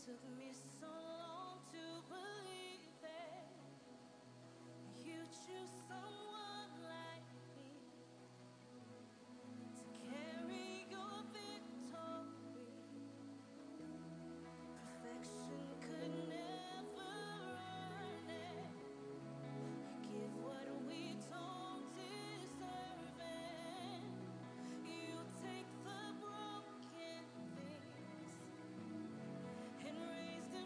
Took me so long to believe that you choose someone like me to carry your victory. Perfection could never earn it. You give what we don't deserve, and you take the broken things and raise them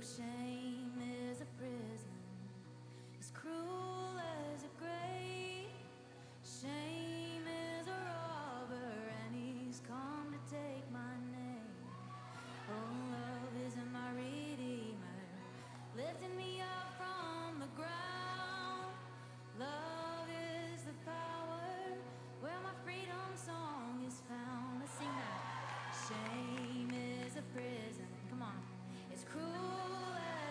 Shame is a prison, as cruel as a grave. Shame is a robber, and he's come to take my name. Oh, love isn't my redeemer, lifting me up from the ground. Love is the power where my freedom song is found. Let's sing that. Shame is a prison. Come on. It's cruel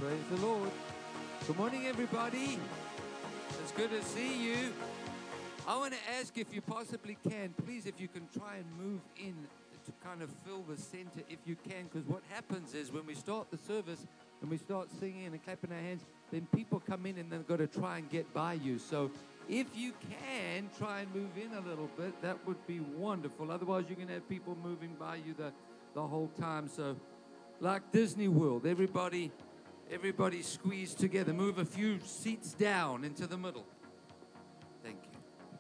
Praise the Lord. Good morning, everybody. It's good to see you. I want to ask if you possibly can, please, if you can try and move in to kind of fill the center if you can, because what happens is when we start the service and we start singing and clapping our hands, then people come in and they've got to try and get by you. So if you can try and move in a little bit, that would be wonderful. Otherwise, you're going to have people moving by you the whole time. So like Disney World, everybody squeezed together. Move a few seats down into the middle. Thank you.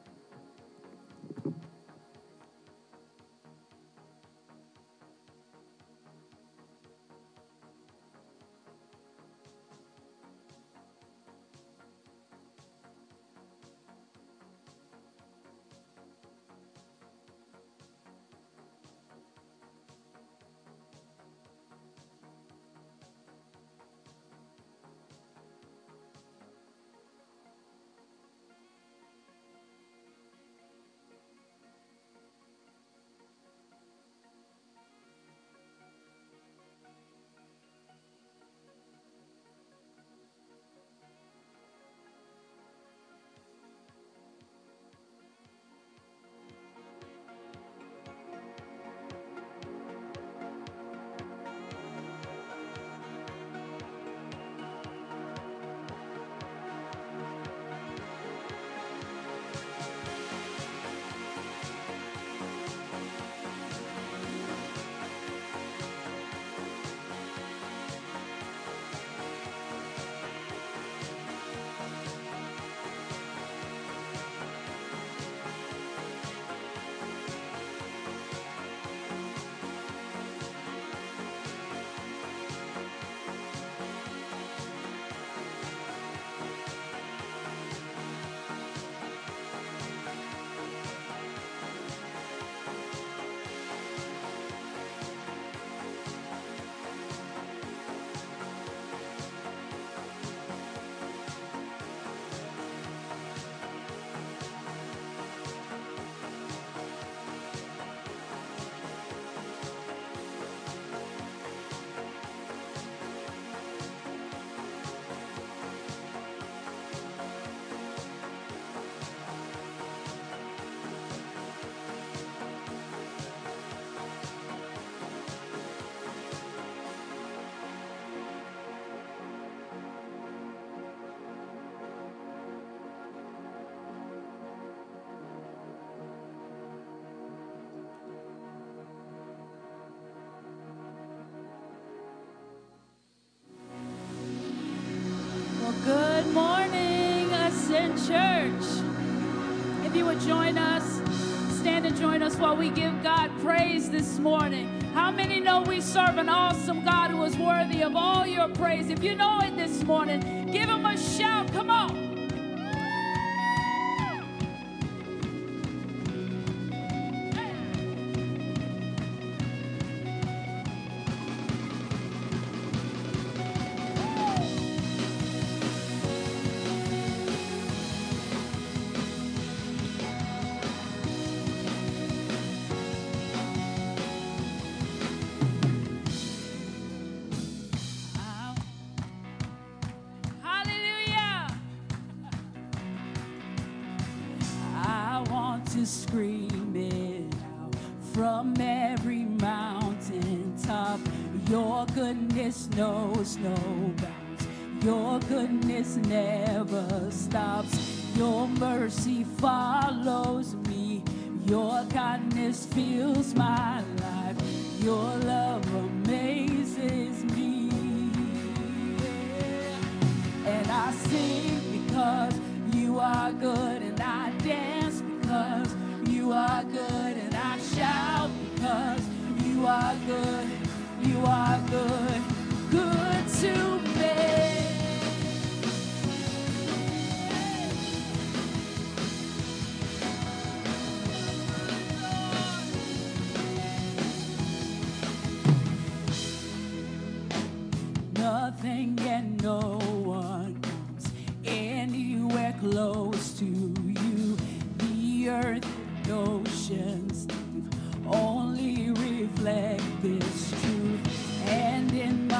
Good morning, Ascend Church. If you would join us, stand and join us while we give God praise this morning. How many know we serve an awesome God who is worthy of all your praise? If you know it this morning, give him a shout. Come on. Scream it out from every mountain top. Your goodness knows no bounds. Your goodness never stops. Your mercy follows me. Your kindness fills my life. Your love amazes me. And I sing because you are good, and I dance because you are good, and I shout because you are good. You are good, good to me. Nothing and no one comes anywhere close to you. The earth and oceans only reflect this truth. And in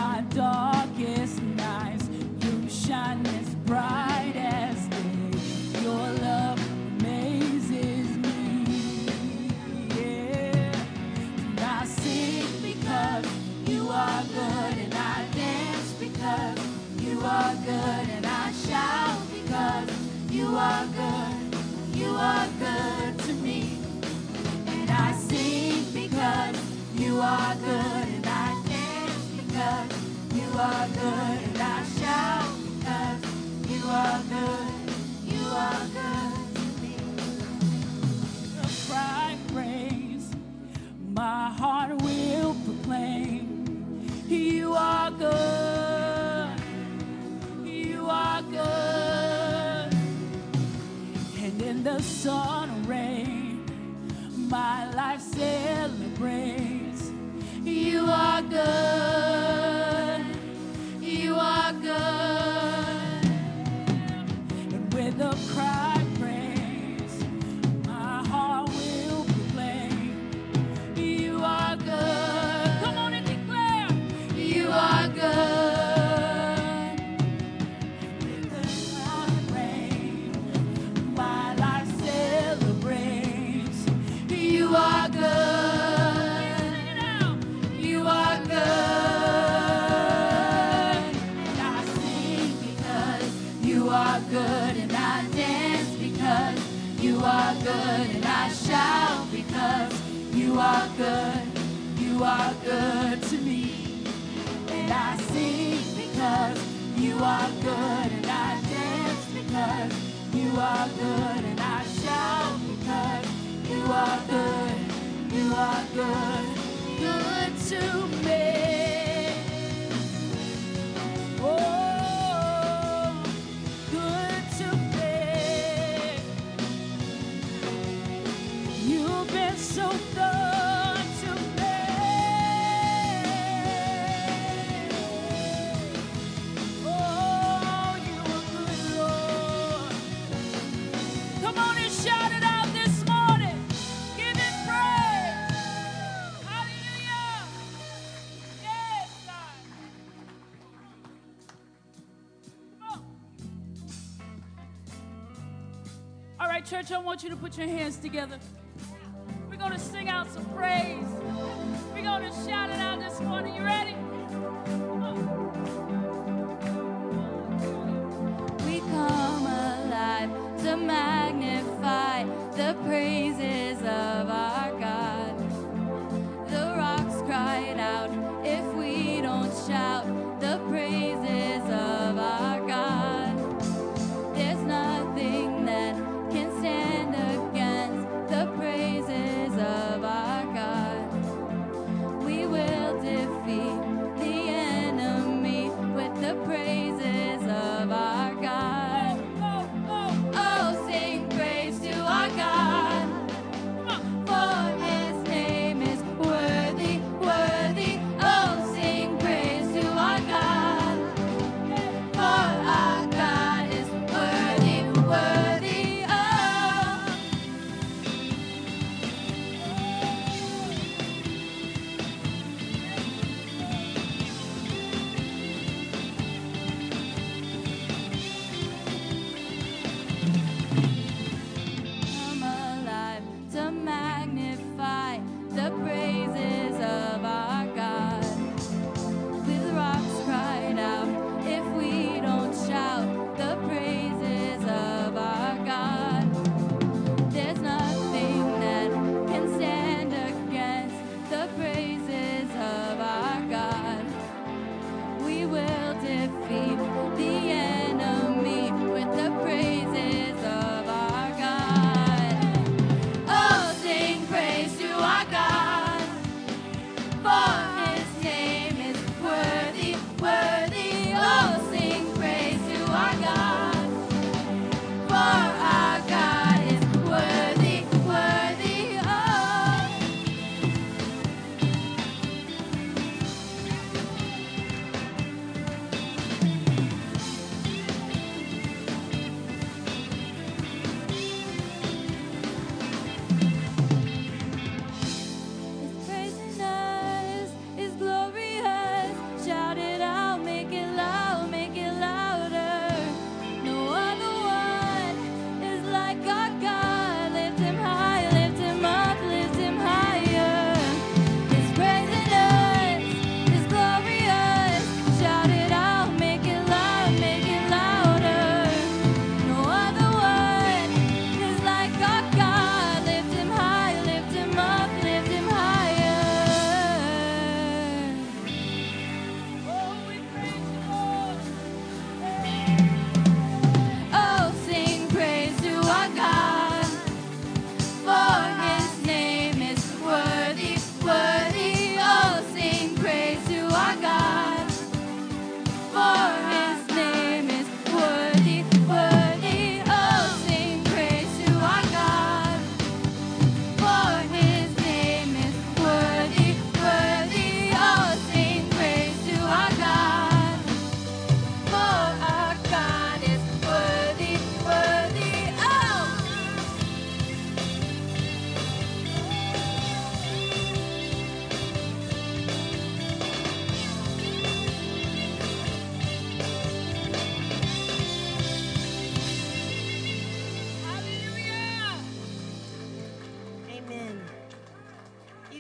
are good, and I shout because you are good. You are good to me. The cry praise, my heart will proclaim. You are good. You are good. And in the sun or rain, my life celebrates. You are good. You are good. And with a cry praise, my heart will proclaim. You are good. Come on and declare. You are good. With the sun and rain, my life celebrates. You are good. Sing it out. You are good. And I sing because you are good, and I dance because you are good, and I shout because you are good. You are good to me. And I sing because you are good, and I dance because you are good, and I shout because you are good. You are good, good to me. Oh, good to me. You've been so good to me. Oh, you are good, Lord. Come on and shout it out this morning. Give it praise. Hallelujah. Yes, God. Come on. All right, church, I want you to put your hands together. We're going to sing out some praise. We're going to shout it out this morning. You ready? Come on. We come alive to magnify the praises of our God. The rocks cried out if we don't shout the praises of our God. There's nothing that can stand against the praises of our God.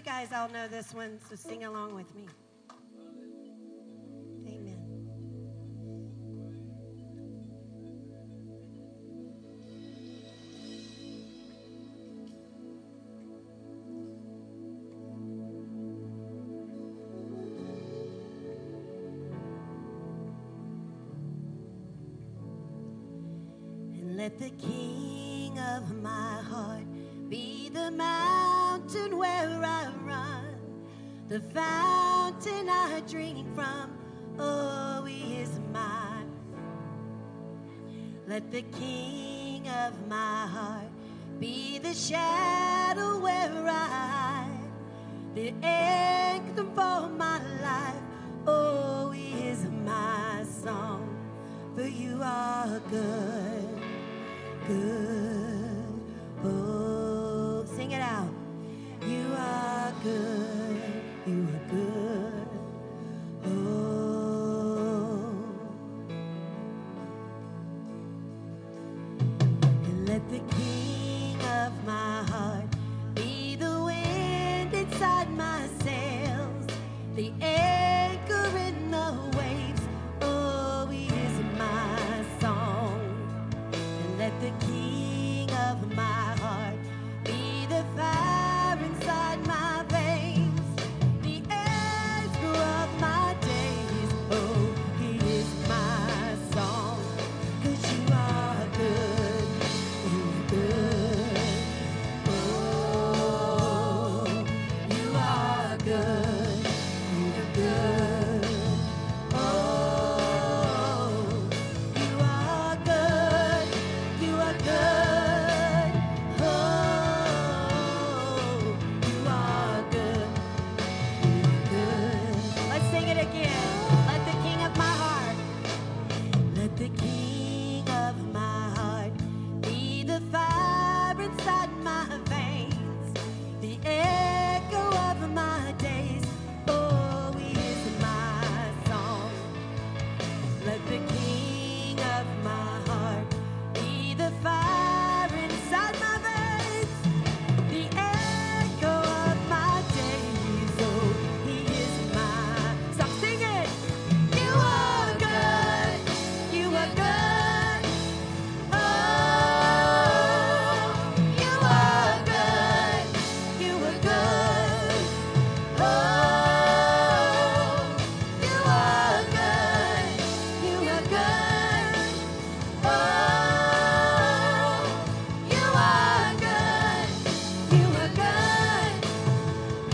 you guys all know this one, so sing along with me. Amen. And let the King of my heart be the mountain where I run, the fountain I drink from. Oh, he is mine. Let the King of my heart be the shadow where I hide, the anthem for my life. Oh, he is my song, for you are good, good. Oh, sing it out. You are good, you are good. Oh, and let the King of my heart be the wind inside my sails, the anchor in the waves. Oh, he is my song. And let the King of my heart be the fire inside my veins, the anchor of my days. Oh, he is my song, 'cause you are good, you're good. Oh, you are good, you're good. Oh, you are good, you are good. Oh, you are good, you're good. Let's sing it again. Let the King of my heart, let the King of my heart be the fire inside my veins, the echo of my days. Oh, he is my song. Let the King of my heart be the fire inside my veins, the echo of my days. Oh, he is my song. Sing it. You are good, you are good. Oh, you are good, you are good. Oh, you are good, you are good. Oh, you are good, you are good. Oh,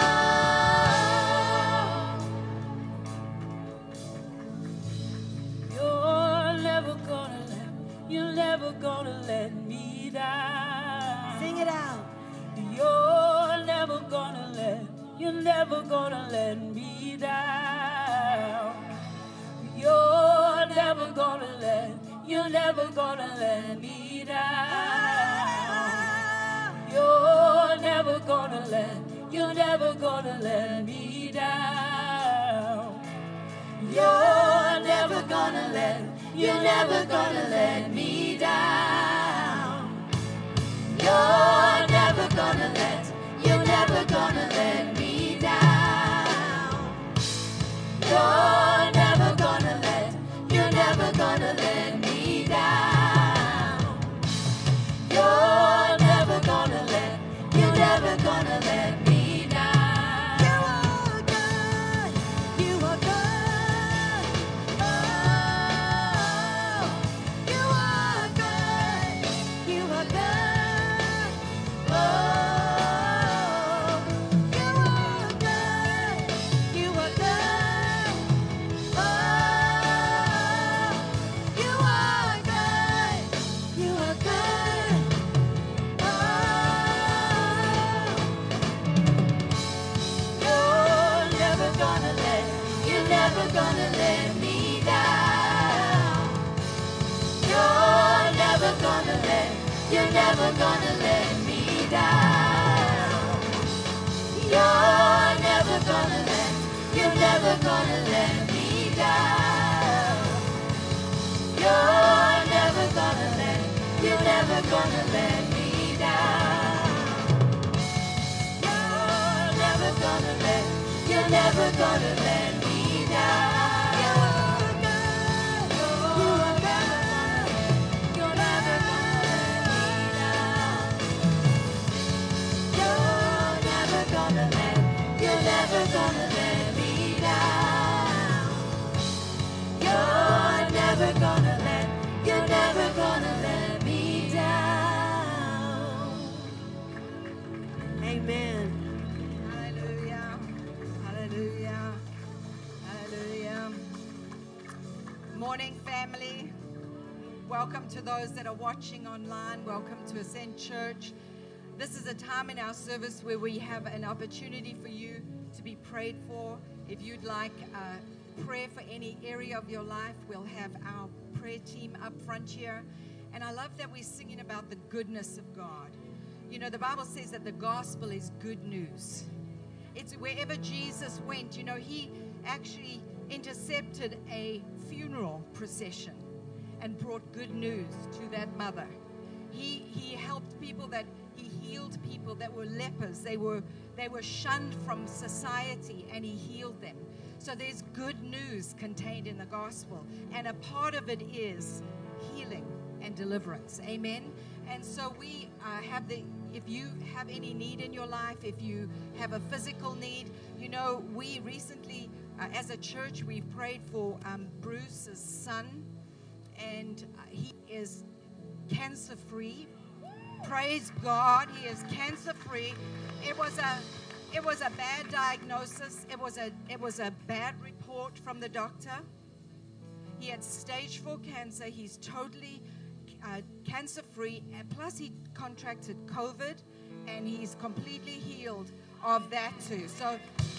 You're never gonna let me down. sing it out. You're never gonna let me down. You're never gonna let me down. You're never gonna let me down. You're never gonna let me down. You're never gonna let me down. You're never gonna let me down. You're never gonna let me down. You are good, you are good. Oh, you are good, you are good. Oh, you are good, you are good. Oh, you are good, you are good. Oh, you're never gonna let me down. You're never gonna let me down. You're never gonna let me down. You're never gonna let me down. You're you're never gonna let me down. You are God. You are God. You're never gonna let me down. You're never gonna let me down. You're never gonna let me down. Amen. Hallelujah. Hallelujah. Hallelujah. Morning, family. Welcome to those that are watching online. Welcome to Ascend Church. This is a time in our service where we have an opportunity for you to be prayed for. If you'd like prayer for any area of your life, we'll have our prayer team up front here. And I love that we're singing about the goodness of God. You know, the Bible says that the gospel is good news. It's wherever Jesus went, you know, he actually intercepted a funeral procession and brought good news to that mother. He helped people he healed people that were lepers. They were shunned from society, and he healed them. So there's good news contained in the gospel, and a part of it is healing and deliverance. Amen. And so we if you have any need in your life, if you have a physical need, you know, we recently, as a church, we've prayed for Bruce's son, and he is cancer-free. Praise God, he is cancer-free. It was a bad diagnosis. It was a bad report from the doctor. He had stage 4 cancer. He's totally cancer-free, and plus he contracted COVID, and he's completely healed of that too. So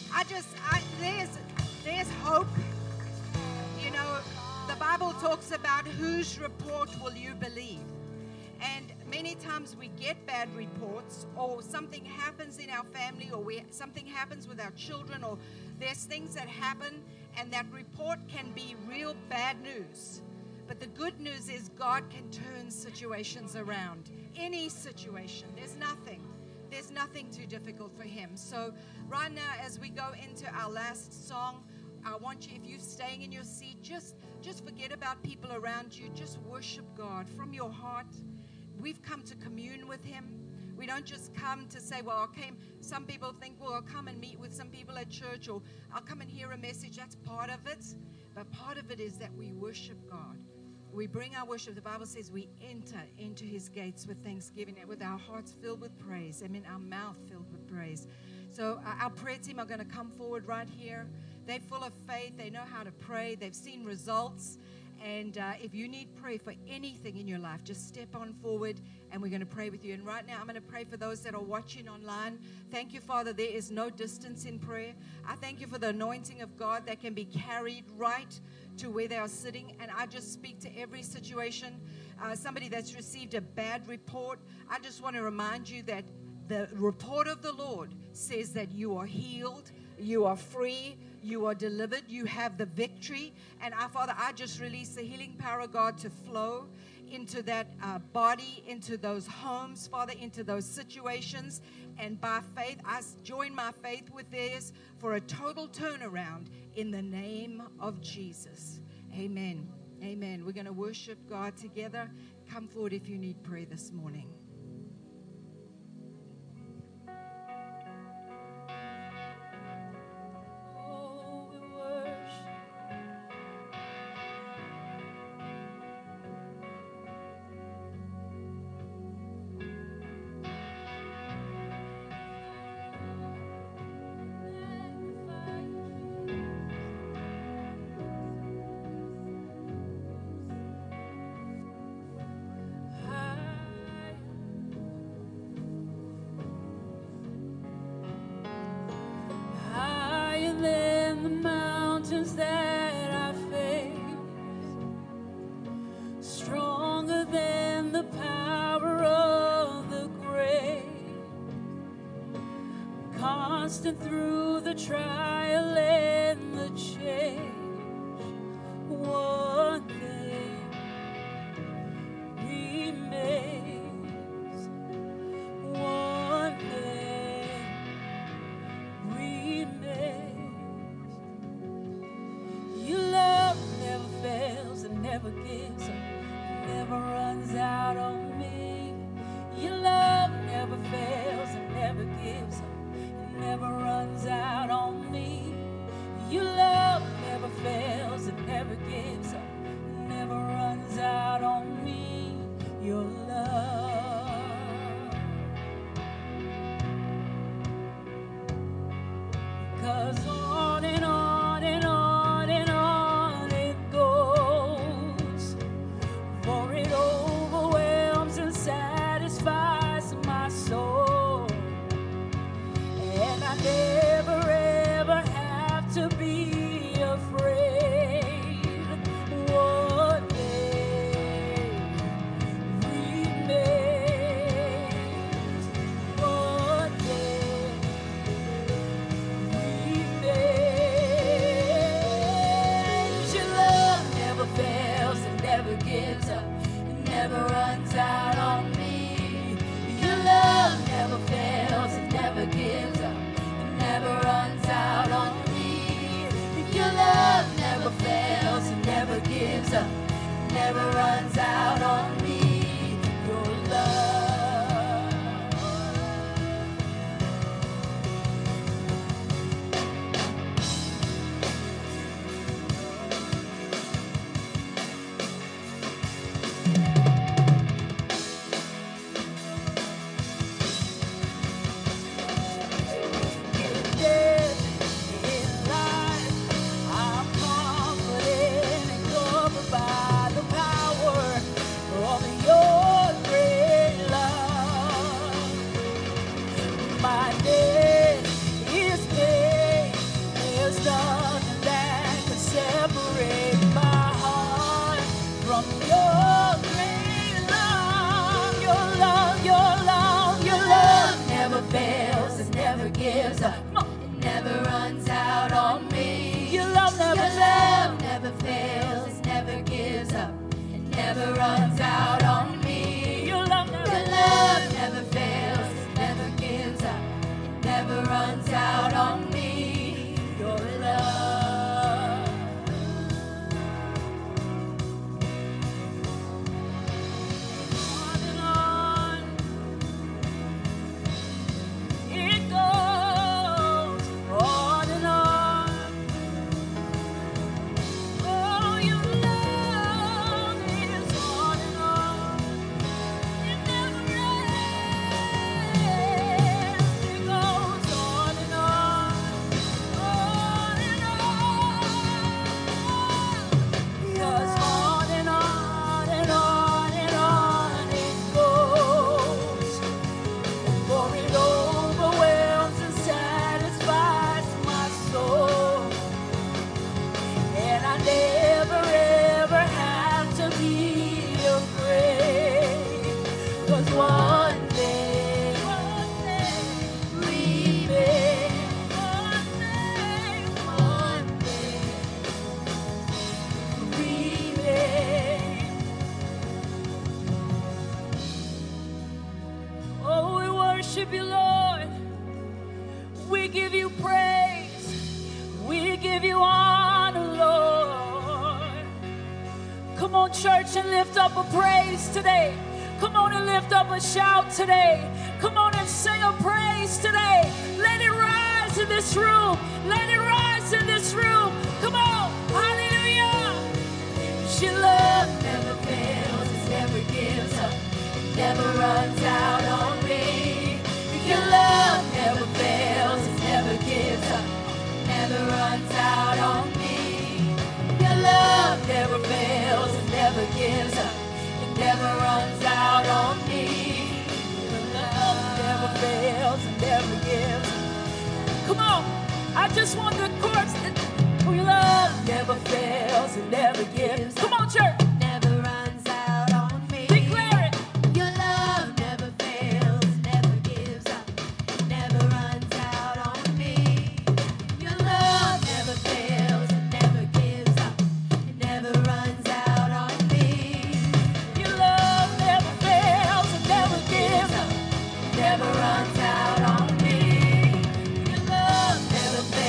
there's hope. You know, the Bible talks about whose report will you believe? And many times we get bad reports, or something happens in our family, or something happens with our children, or there's things that happen, and that report can be real bad news. But the good news is God can turn situations around. Any situation. There's nothing too difficult for him. So right now, as we go into our last song, I want you, if you're staying in your seat, just forget about people around you. Just worship God from your heart. We've come to commune with him. We don't just come to say, well, some people think, well, I'll come and meet with some people at church, or I'll come and hear a message. That's part of it. But part of it is that we worship God. We bring our worship. The Bible says we enter into his gates with thanksgiving and with our hearts filled with praise. I mean, our mouth filled with praise. So our prayer team are going to come forward right here. They're full of faith. They know how to pray. They've seen results. And if you need prayer for anything in your life, just step on forward, and we're going to pray with you. And right now, I'm going to pray for those that are watching online. Thank you, Father. There is no distance in prayer. I thank you for the anointing of God that can be carried right to where they are sitting. And I just speak to every situation. Somebody that's received a bad report, I just want to remind you that the report of the Lord says that you are healed, you are free, you are delivered, you have the victory. And Father, I just release the healing power of God to flow into that body, into those homes, Father, into those situations. And by faith, I join my faith with theirs for a total turnaround in the name of Jesus. Amen. Amen. We're going to worship God together. Come forward if you need prayer this morning. Constant through the trial and the change, one thing remains, one thing remains. remains. Your love never fails and never gives up, never runs out on me. Your love never fails and never gives up, it never runs out on me. Your love never fails and never gives up, it never runs out on me. Your love. 'Cause on and on and on and on it goes, for it overwhelms and satisfies my soul. And I never ever have to be afraid what may remains, what may remains. Your love never fails and never gives up, it never runs out on me. Your love never fails and never gives up, it never runs out on me. Your love never fails and never gives up, it never runs out on me. Your love. 'Cause one day remains. One day remains. Oh, we worship you, Lord. We give you praise. We give you honor, Lord. Come on, church, and lift up a praise today. Come on and lift up a shout today. Come on and sing a praise today. Let it rise in this room. Let it rise in this room. Come on. Hallelujah. Your love never fails. It never gives up. It never runs out on me. Your love never fails. It never gives up. It never runs out on me. Your love never fails. It never gives up. Never runs out on me. Your love never fails and never gives. Come on, I just want the chorus. Your love never fails and never gives. Come on, church. Never runs out on me. Declare it. Your love never fails, never gives up, never runs out on me. Your love never fails, never gives up, it never runs out on me. Your love never fails and never gives up. Never runs out on me. Your love never fails,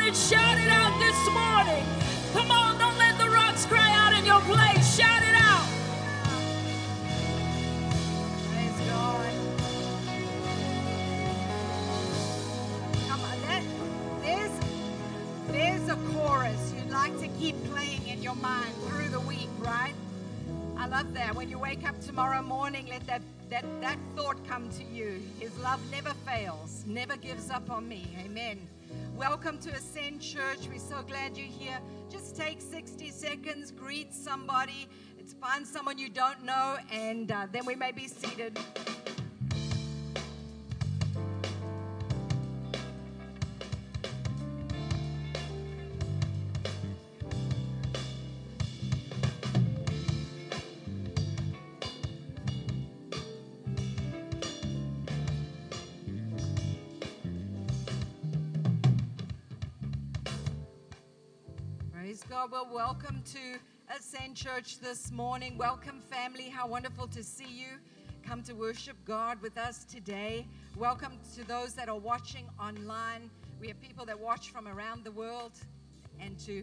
and shout it out this morning. Come on, don't let the rocks cry out in your place. Shout it out. Praise God. Come on, there's a chorus you'd like to keep playing in your mind through the week, right? I love that. When you wake up tomorrow morning, let that thought come to you. His love never fails, never gives up on me. Amen. Welcome to Ascend Church. We're so glad you're here. Just take 60 seconds, greet somebody. Find someone you don't know, and then we may be seated. Praise God. Well, welcome to Ascend Church this morning. Welcome, family. How wonderful to see you. Come to worship God with us today. Welcome to those that are watching online. We have people that watch from around the world. And to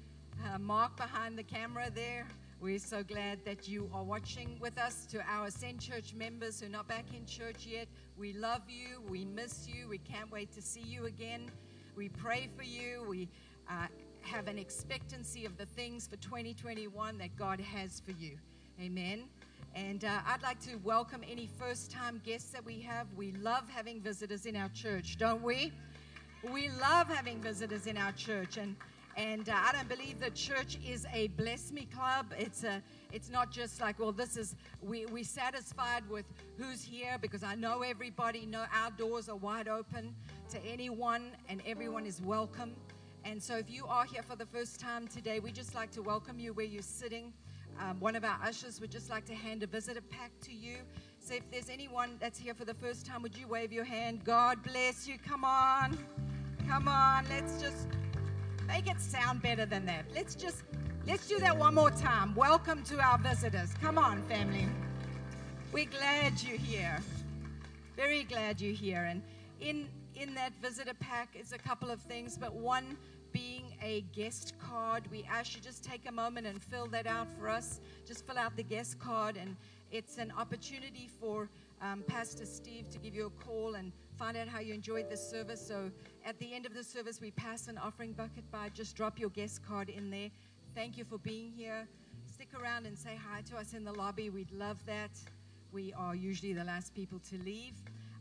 Mark behind the camera there, we're so glad that you are watching with us. To our Ascend Church members who are not back in church yet, we love you. We miss you. We can't wait to see you again. We pray for you. We have an expectancy of the things for 2021 that God has for you. Amen. And I'd like to welcome any first-time guests that we have. We love having visitors in our church, don't we? We love having visitors in our church. And I don't believe the church is a bless me club. It's not just like, well, we're satisfied with who's here because I know everybody. No, our doors are wide open to anyone, and everyone is welcome. And so if you are here for the first time today, we just like to welcome you where you're sitting. One of our ushers would just like to hand a visitor pack to you. So if there's anyone that's here for the first time, would you wave your hand? God bless you. Come on. Come on. Let's just make it sound better than that. Let's do that one more time. Welcome to our visitors. Come on, family. We're glad you're here. Very glad you're here. And in that visitor pack is a couple of things, but one being a guest card. We ask you just take a moment and fill that out for us. Just fill out the guest card, and it's an opportunity for Pastor Steve to give you a call and find out how you enjoyed the service. So at the end of the service, we pass an offering bucket by. Just drop your guest card in there. Thank you for being here. Stick around and say hi to us in the lobby. We'd love that. We are usually the last people to leave.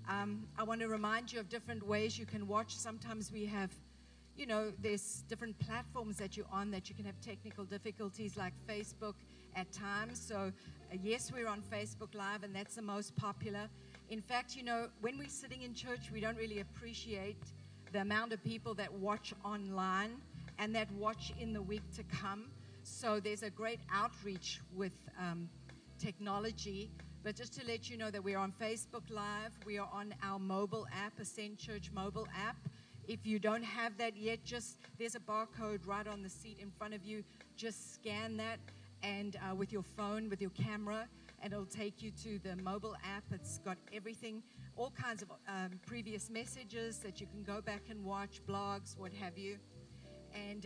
I want to remind you of different ways you can watch. Sometimes we have, there's different platforms that you're on that you can have technical difficulties, like Facebook at times. So, yes, we're on Facebook Live, and that's the most popular. In fact, when we're sitting in church, we don't really appreciate the amount of people that watch online and that watch in the week to come. So there's a great outreach with technology. But just to let you know that we're on Facebook Live, we are on our mobile app, Ascend Church mobile app. If you don't have that yet, there's a barcode right on the seat in front of you. Just scan that, and with your phone, with your camera, and it'll take you to the mobile app. It's got everything, all kinds of previous messages that you can go back and watch, blogs, what have you. And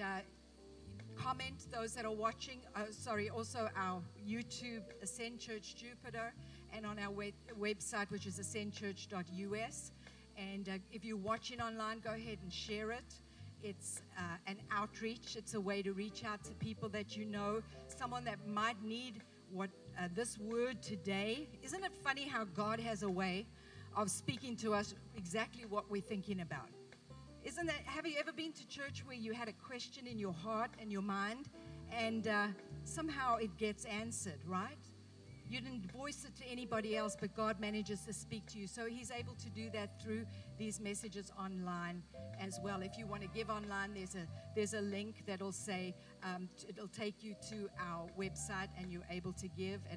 comment, those that are watching, also our YouTube, Ascend Church Jupiter, and on our website, which is ascendchurch.us. And if you're watching online, go ahead and share it. It's an outreach. It's a way to reach out to people that you know, someone that might need this word today. Isn't it funny how God has a way of speaking to us exactly what we're thinking about? Have you ever been to church where you had a question in your heart and your mind, and somehow it gets answered, right? You didn't voice it to anybody else, but God manages to speak to you. So He's able to do that through these messages online as well. If you want to give online, there's a link that'll say, it'll take you to our website, and you're able to give at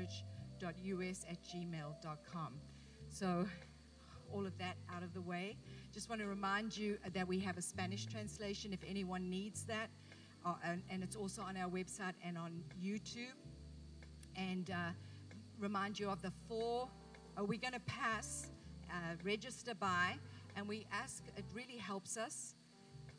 ascendchurch.us@gmail.com. So all of that out of the way. Just want to remind you that we have a Spanish translation if anyone needs that. And it's also on our website and on YouTube. And remind you of the 4 we're going to pass, register by, and we ask, it really helps us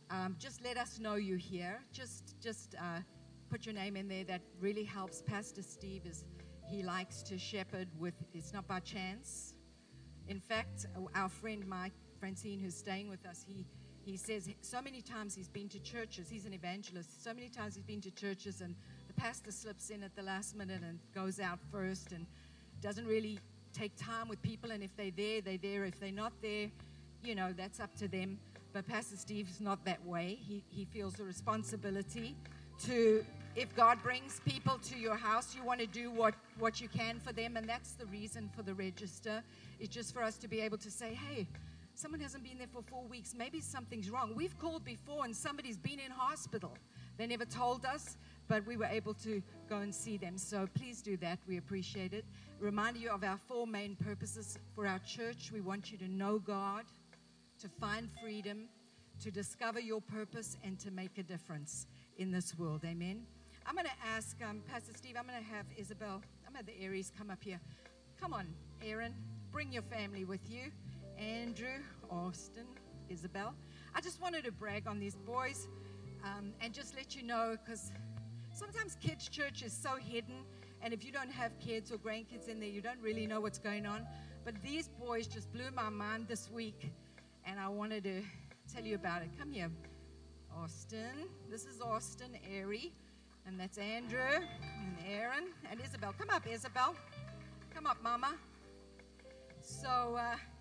just let us know you're here. Just put your name in there. That really helps. Pastor Steve he likes to shepherd with. It's not by chance. In fact, our friend Mike Francine, who's staying with us, he says so many times he's been to churches. He's an evangelist. So many times he's been to churches, and the pastor slips in at the last minute and goes out first and doesn't really take time with people. And if they're there, they're there. If they're not there, that's up to them. But Pastor Steve's not that way. He feels a responsibility to, if God brings people to your house, you want to do what you can for them. And that's the reason for the register. It's just for us to be able to say, hey, someone hasn't been there for 4 weeks. Maybe something's wrong. We've called before and somebody's been in hospital. They never told us, but we were able to go and see them. So please do that. We appreciate it. Remind you of our 4 main purposes for our church. We want you to know God, to find freedom, to discover your purpose, and to make a difference in this world. Amen. I'm going to ask Pastor Steve, I'm going to have Isabel, I'm going to have the Aries come up here. Come on, Aaron, bring your family with you. Andrew, Austin, Isabel. I just wanted to brag on these boys and just let you know, because sometimes kids' church is so hidden, and if you don't have kids or grandkids in there, you don't really know what's going on. But these boys just blew my mind this week, and I wanted to tell you about it. Come here, Austin. This is Austin, Airy, and that's Andrew and Aaron and Isabel. Come up, Isabel. Come up, Mama. So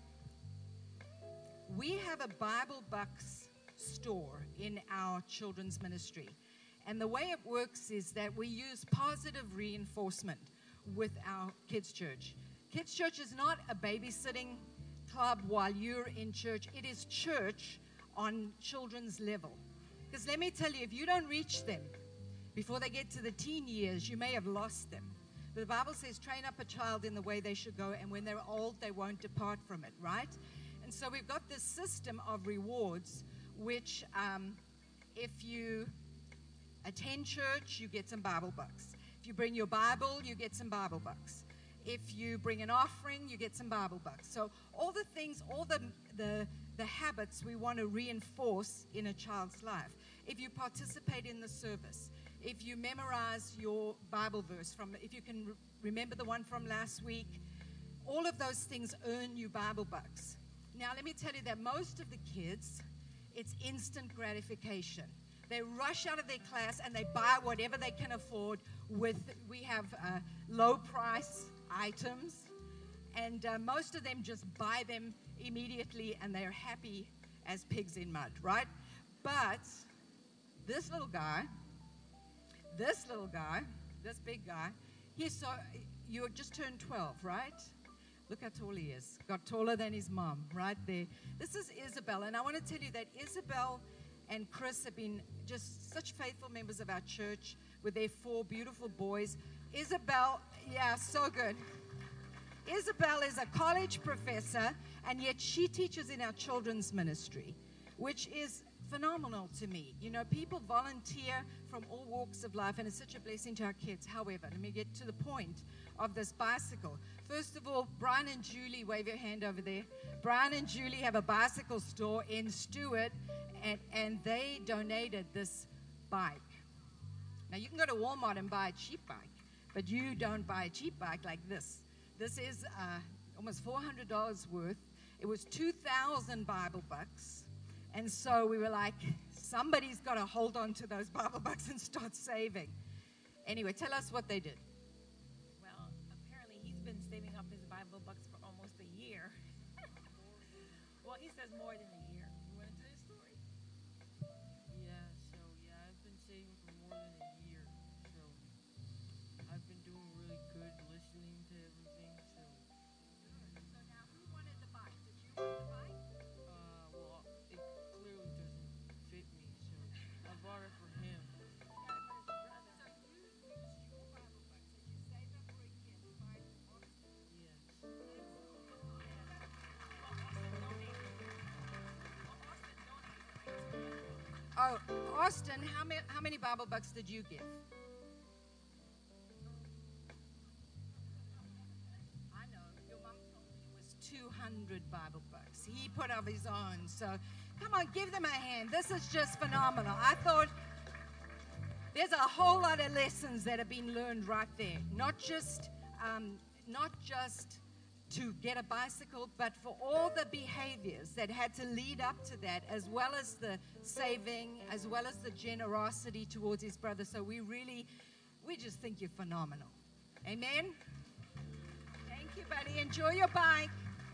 we have a Bible Bucks store in our children's ministry. And the way it works is that we use positive reinforcement with our kids' church. Kids' church is not a babysitting club while you're in church. It is church on children's level. Because let me tell you, if you don't reach them before they get to the teen years, you may have lost them. But the Bible says, train up a child in the way they should go, and when they're old, they won't depart from it, right? And so we've got this system of rewards, which if you attend church, you get some Bible bucks. If you bring your Bible, you get some Bible bucks. If you bring an offering, you get some Bible bucks. So all the things, all the habits we want to reinforce in a child's life. If you participate in the service, if you memorize your Bible verse, if you can remember the one from last week, all of those things earn you Bible bucks. Now, let me tell you that most of the kids, it's instant gratification. They rush out of their class and they buy whatever they can afford we have low price items, and most of them just buy them immediately and they're happy as pigs in mud, right? But this big guy, you just turned 12, right? Look how tall he is. Got taller than his mom right there. This is Isabel, and I want to tell you that Isabel and Chris have been just such faithful members of our church with their 4 beautiful boys. Isabel, yeah, so good. Isabel is a college professor, and yet she teaches in our children's ministry, which is phenomenal to me. You know, people volunteer from all walks of life, and it's such a blessing to our kids. However, let me get to the point of this bicycle. First of all, Brian and Julie, wave your hand over there. Brian and Julie have a bicycle store in Stewart, and they donated this bike. Now, you can go to Walmart and buy a cheap bike, but you don't buy a cheap bike like this. This is almost $400 worth. It was 2,000 Bible bucks. And so we were like, somebody's got to hold on to those Bible bucks and start saving. Anyway, tell us what they did. Well, apparently he's been saving up his Bible bucks for almost a year. Well, he says more than a year. You want to tell his story? I've been saving for more than a year. So I've been doing really good listening to everything. So now who wanted the bike? Did you want the bike? well, it clearly doesn't fit me, so I bought it for him. So you used your Bible bucks that you saved up for a year to buy Austin? Yes. Oh, Austin, how many Bible bucks did you give? I know, your mom told me it was 200 Bible bucks. He put up his own. So Come on, give them a hand. This is just phenomenal. I thought there's a whole lot of lessons that have been learned right there. Not just to get a bicycle, but for all the behaviors that had to lead up to that, as well as the saving, as well as the generosity towards his brother. So we just think you're phenomenal. Amen? Thank you, buddy. Enjoy your bike.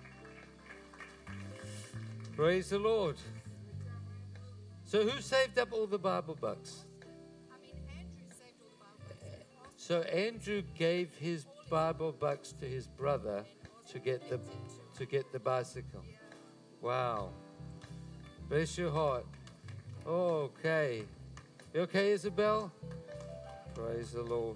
Praise the Lord. So who saved up all the Bible bucks? Andrew saved all the Bible bucks. So Andrew gave his Bible bucks to his brother to get the bicycle. Wow. Bless your heart. Okay. You okay, Isabel? Praise the Lord.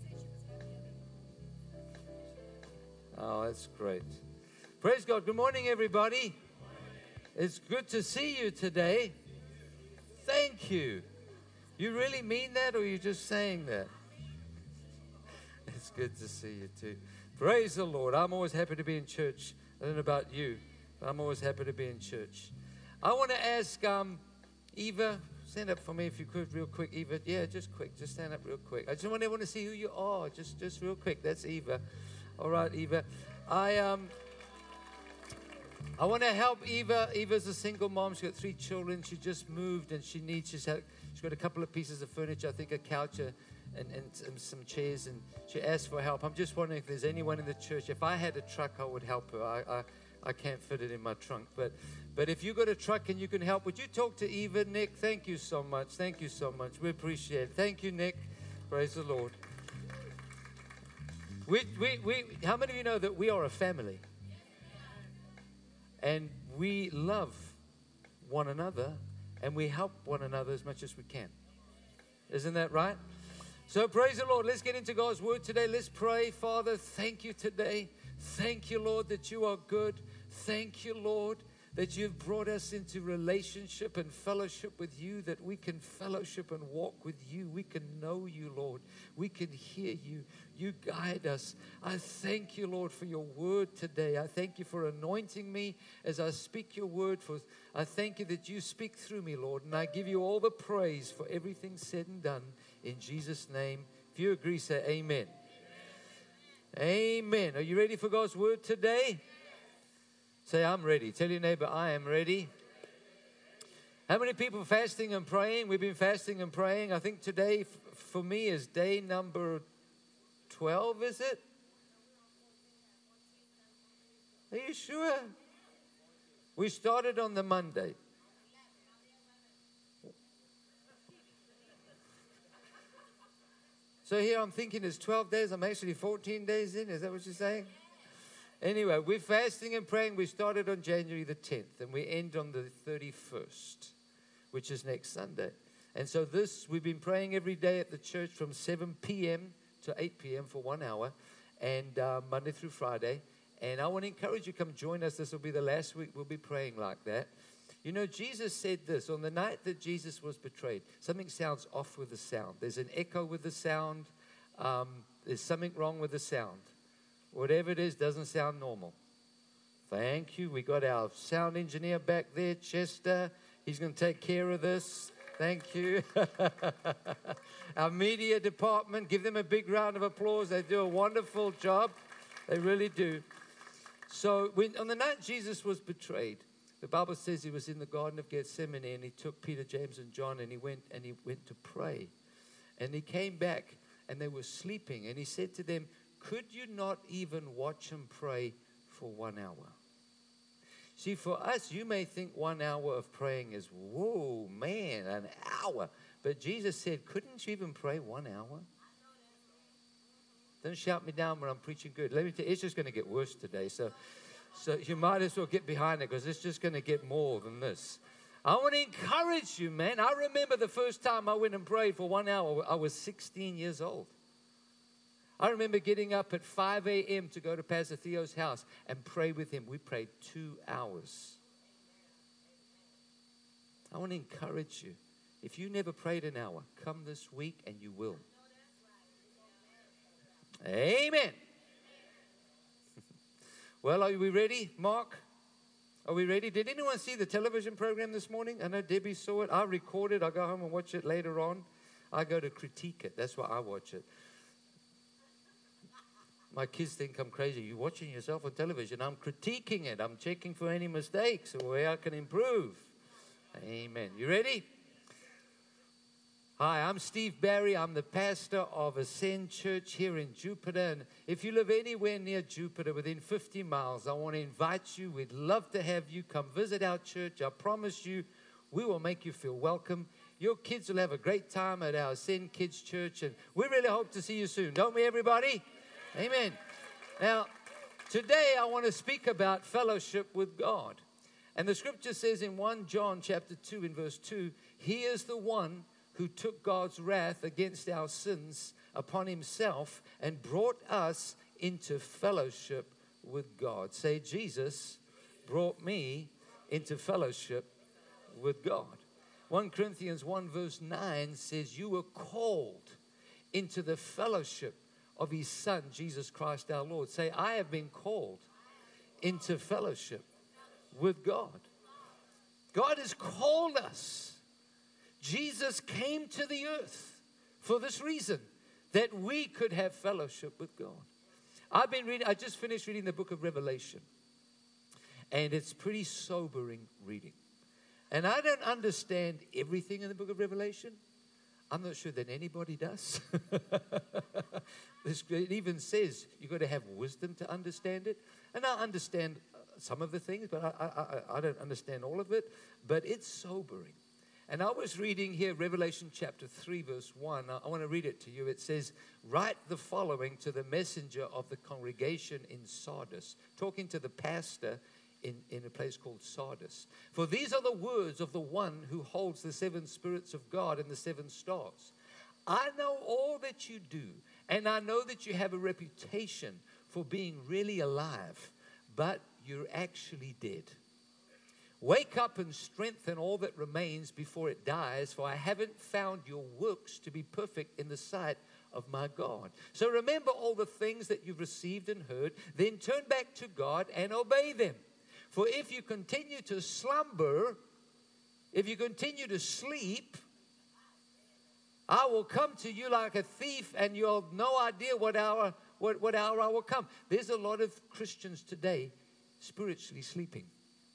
Oh, that's great. Praise God. Good morning, everybody. It's good to see you today. Thank you. You really mean that, or are you just saying that? It's good to see you too. Praise the Lord. I'm always happy to be in church. I don't know about you, but I'm always happy to be in church. I want to ask Eva, stand up for me if you could real quick. Eva, yeah, just quick. Just stand up real quick. I just want everyone to see who you are. Just real quick. That's Eva. All right, Eva. I want to help Eva. Eva's a single mom. She's got 3 children. She just moved, and she's got a couple of pieces of furniture, I think a couch and some chairs, and she asked for help. I'm just wondering if there's anyone in the church. If I had a truck, I would help her. I can't fit it in my trunk. But if you got a truck and you can help, would you talk to Eva, Nick? Thank you so much. Thank you so much. We appreciate it. Thank you, Nick. Praise the Lord. How many of you know that we are a family? And we love one another, and we help one another as much as we can. Isn't that right? So praise the Lord. Let's get into God's word today. Let's pray. Father, thank you today. Thank you, Lord, that you are good. Thank you, Lord, that you've brought us into relationship and fellowship with you, that we can fellowship and walk with you. We can know you, Lord. We can hear you. You guide us. I thank you, Lord, for your word today. I thank you for anointing me as I speak your word. I thank you that you speak through me, Lord, and I give you all the praise for everything said and done in Jesus' name. If you agree, say amen. Amen. Are you ready for God's word today? Say, I'm ready. Tell your neighbor, I am ready. How many people fasting and praying? We've been fasting and praying. I think today for me is day number 12, is it? Are you sure? We started on the Monday. So here I'm thinking it's 12 days. I'm actually 14 days in. Is that what you're saying? Anyway, we're fasting and praying. We started on January the 10th, and we end on the 31st, which is next Sunday. And so we've been praying every day at the church from 7 p.m. to 8 p.m. for 1 hour, and Monday through Friday. And I want to encourage you, come join us. This will be the last week we'll be praying like that. You know, Jesus said this, on the night that Jesus was betrayed, something sounds off with the sound. There's an echo with the sound. There's something wrong with the sound. Whatever it is, doesn't sound normal. Thank you. We got our sound engineer back there, Chester. He's going to take care of this. Thank you. Our media department, give them a big round of applause. They do a wonderful job. They really do. So on the night Jesus was betrayed, the Bible says he was in the Garden of Gethsemane, and he took Peter, James, and John, and he went to pray. And he came back, and they were sleeping. And he said to them, could you not even watch and pray for 1 hour? See, for us, you may think 1 hour of praying is, whoa, man, an hour. But Jesus said, couldn't you even pray 1 hour? Don't shout me down when I'm preaching good. Let me tell you, it's just going to get worse today. So you might as well get behind it, because it's just going to get more than this. I want to encourage you, man. I remember the first time I went and prayed for 1 hour. I was 16 years old. I remember getting up at 5 a.m. to go to Pastor Theo's house and pray with him. We prayed 2 hours. I want to encourage you. If you never prayed an hour, come this week and you will. Amen. Well, are we ready, Mark? Are we ready? Did anyone see the television program this morning? I know Debbie saw it. I recorded. I go home and watch it later on. I go to critique it. That's why I watch it. My kids think I'm crazy. You're watching yourself on television. I'm critiquing it. I'm checking for any mistakes or where I can improve. Amen. You ready? Hi, I'm Steve Barry. I'm the pastor of Ascend Church here in Jupiter. And if you live anywhere near Jupiter, within 50 miles, I want to invite you. We'd love to have you come visit our church. I promise you, we will make you feel welcome. Your kids will have a great time at our Ascend Kids Church. And we really hope to see you soon. Don't we, everybody? Amen. Now, today I want to speak about fellowship with God. And the scripture says in 1 John chapter 2 in verse 2, He is the one who took God's wrath against our sins upon himself and brought us into fellowship with God. Say, Jesus brought me into fellowship with God. 1 Corinthians 1 verse 9 says, you were called into the fellowship of his Son, Jesus Christ our Lord. Say, I have been called into fellowship with God. God has called us. Jesus came to the earth for this reason, that we could have fellowship with God. I just finished reading the book of Revelation, and it's pretty sobering reading. And I don't understand everything in the book of Revelation. I'm not sure that anybody does. It even says you've got to have wisdom to understand it. And I understand some of the things, but I don't understand all of it. But it's sobering. And I was reading here Revelation chapter 3 verse 1. I want to read it to you. It says, write the following to the messenger of the congregation in Sardis. Talking to the pastor in a place called Sardis. For these are the words of the one who holds the seven spirits of God and the seven stars. I know all that you do, and I know that you have a reputation for being really alive, but you're actually dead. Wake up and strengthen all that remains before it dies, for I haven't found your works to be perfect in the sight of my God. So remember all the things that you've received and heard, then turn back to God and obey them. For if you continue to slumber, if you continue to sleep, I will come to you like a thief, and you'll have no idea what hour I will come. There's a lot of Christians today spiritually sleeping.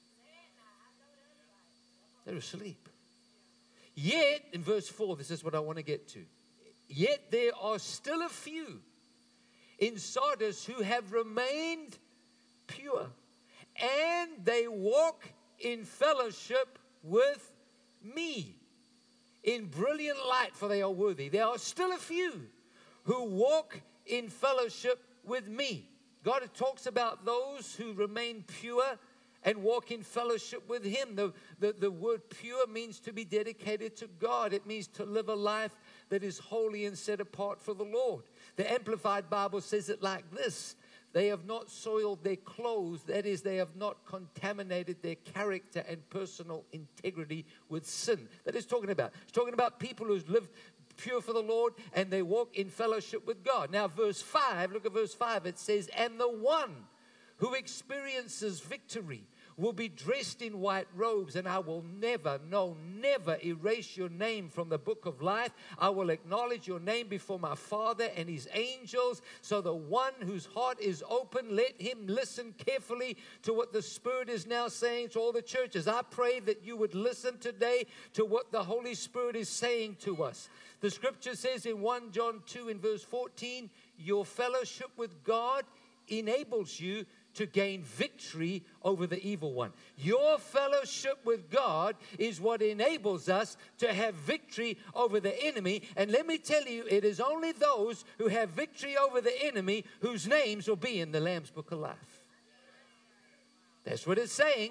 They're asleep. Yet, in verse 4, this is what I want to get to. Yet there are still a few in Sardis who have remained pure, and they walk in fellowship with me in brilliant light, for they are worthy. There are still a few who walk in fellowship with me. God talks about those who remain pure and walk in fellowship with him. The word pure means to be dedicated to God. It means to live a life that is holy and set apart for the Lord. The Amplified Bible says it like this: they have not soiled their clothes. That is, they have not contaminated their character and personal integrity with sin. That is talking about. It's talking about people who live pure for the Lord and they walk in fellowship with God. Now, verse 5, look at verse 5. It says, and the one who experiences victory will be dressed in white robes, and I will never erase your name from the book of life. I will acknowledge your name before my Father and his angels. So the one whose heart is open, let him listen carefully to what the Spirit is now saying to all the churches. I pray that you would listen today to what the Holy Spirit is saying to us. The scripture says in 1 John 2 in verse 14, your fellowship with God enables you to gain victory over the evil one. Your fellowship with God is what enables us to have victory over the enemy. And let me tell you, it is only those who have victory over the enemy whose names will be in the Lamb's Book of Life. That's what it's saying.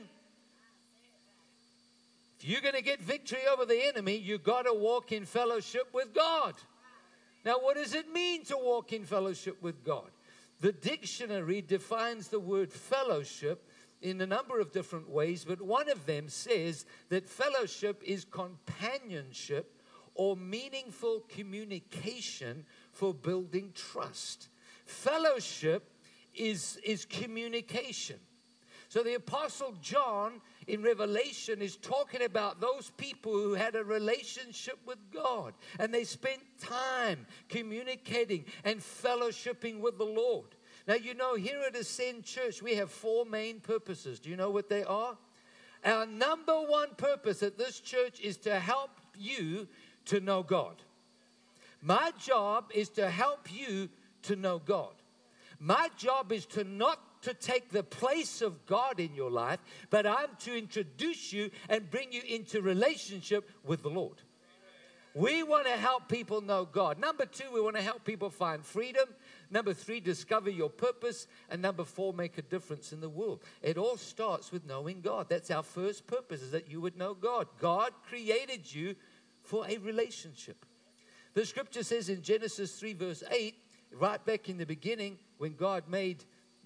If you're going to get victory over the enemy, you've got to walk in fellowship with God. Now, what does it mean to walk in fellowship with God? The dictionary defines the word fellowship in a number of different ways, but one of them says that fellowship is companionship or meaningful communication for building trust. Fellowship is communication. So the Apostle John in Revelation is talking about those people who had a relationship with God, and they spent time communicating and fellowshipping with the Lord. Now, you know, here at Ascend Church, we have 4 main purposes. Do you know what they are? Our number one purpose at this church is to help you to know God. My job is to help you to know God. My job is to not to take the place of God in your life, but I'm to introduce you and bring you into relationship with the Lord. We want to help people know God. Number 2, we want to help people find freedom. Number 3, discover your purpose. And number 4, make a difference in the world. It all starts with knowing God. That's our first purpose, is that you would know God. God created you for a relationship. The scripture says in Genesis 3 verse 8, right back in the beginning, when God made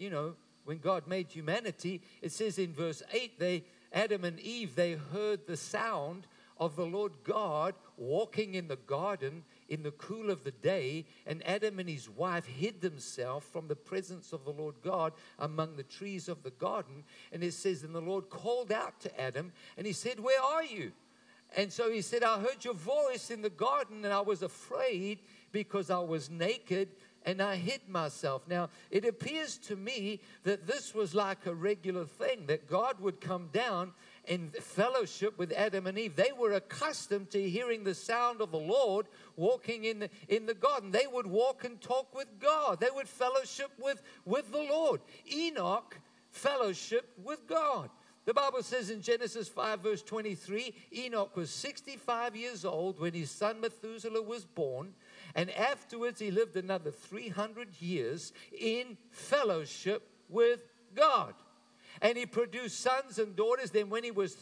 humanity, it says in verse 8, Adam and Eve, they heard the sound of the Lord God walking in the garden in the cool of the day, and Adam and his wife hid themselves from the presence of the Lord God among the trees of the garden. And it says, and the Lord called out to Adam, and he said, where are you? And so he said, I heard your voice in the garden, and I was afraid because I was naked, and I hid myself. Now, it appears to me that this was like a regular thing, that God would come down in fellowship with Adam and Eve. They were accustomed to hearing the sound of the Lord walking in the garden. They would walk and talk with God. They would fellowship with the Lord. Enoch fellowshiped with God. The Bible says in Genesis 5 verse 23, Enoch was 65 years old when his son Methuselah was born, and afterwards he lived another 300 years in fellowship with God. And he produced sons and daughters. Then when he was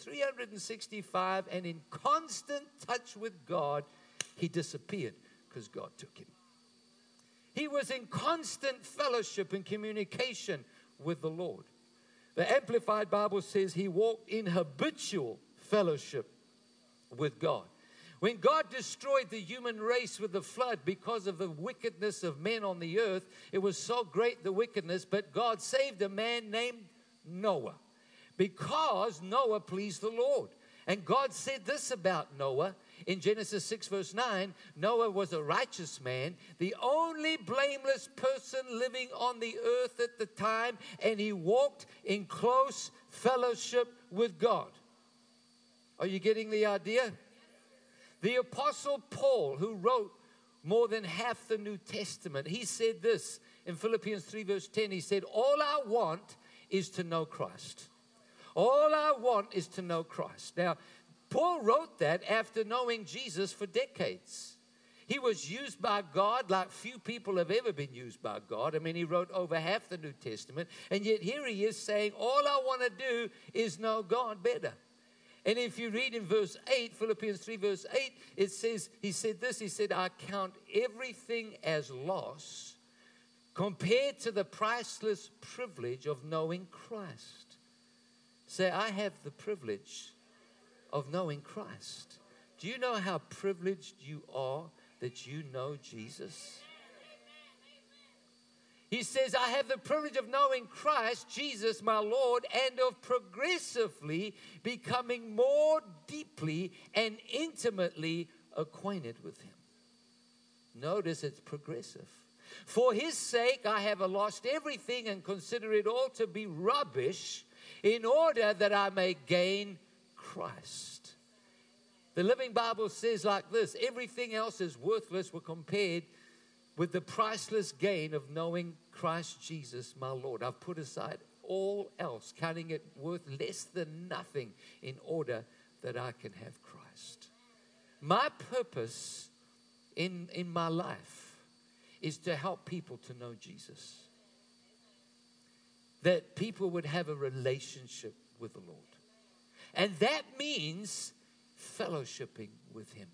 365 and in constant touch with God, he disappeared because God took him. He was in constant fellowship and communication with the Lord. The Amplified Bible says he walked in habitual fellowship with God. When God destroyed the human race with the flood because of the wickedness of men on the earth, it was so great, the wickedness, but God saved a man named Noah, because Noah pleased the Lord. And God said this about Noah in Genesis 6 verse 9, Noah was a righteous man, the only blameless person living on the earth at the time, and he walked in close fellowship with God. Are you getting the idea? The Apostle Paul, who wrote more than half the New Testament, he said this in Philippians 3 verse 10, he said, all I want is to know Christ. All I want is to know Christ. Now, Paul wrote that after knowing Jesus for decades. He was used by God like few people have ever been used by God. I mean, he wrote over half the New Testament, and yet here he is saying, all I want to do is know God better. And if you read in verse 8, Philippians 3 verse 8, it says, he said this, he said, I count everything as loss compared to the priceless privilege of knowing Christ. Say, I have the privilege of knowing Christ. Do you know how privileged you are that you know Jesus? He says, I have the privilege of knowing Christ, Jesus, my Lord, and of progressively becoming more deeply and intimately acquainted with Him. Notice it's progressive. For His sake, I have lost everything and consider it all to be rubbish in order that I may gain Christ. The Living Bible says like this, everything else is worthless when compared with the priceless gain of knowing Christ Jesus, my Lord. I've put aside all else, counting it worth less than nothing in order that I can have Christ. My purpose in my life is to help people to know Jesus. That people would have a relationship with the Lord. And that means fellowshipping with Him.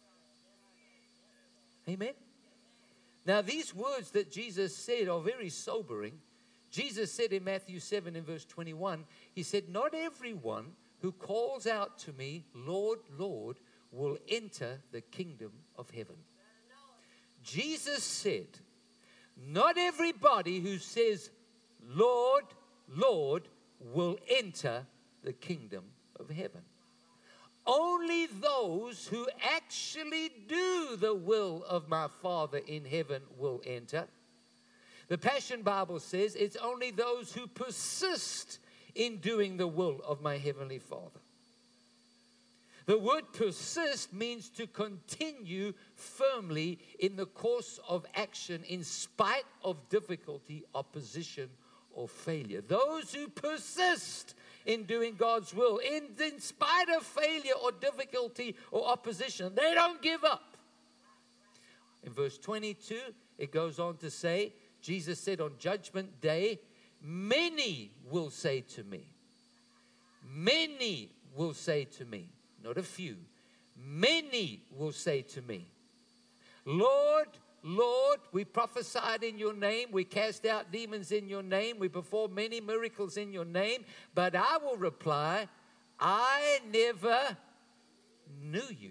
Amen? Now, these words that Jesus said are very sobering. Jesus said in Matthew 7 in verse 21, He said, not everyone who calls out to me, Lord, Lord, will enter the kingdom of heaven. Jesus said, not everybody who says, Lord, Lord, will enter the kingdom of heaven. Only those who actually do the will of my Father in heaven will enter. The Passion Bible says it's only those who persist in doing the will of my Heavenly Father. The word persist means to continue firmly in the course of action in spite of difficulty, opposition, or failure. Those who persist in doing God's will, in spite of failure or difficulty or opposition, they don't give up. In verse 22, it goes on to say, Jesus said on Judgment Day, many will say to me, many will say to me, not a few, many will say to me, Lord, Lord, we prophesied in your name, we cast out demons in your name, we performed many miracles in your name, but I will reply, I never knew you.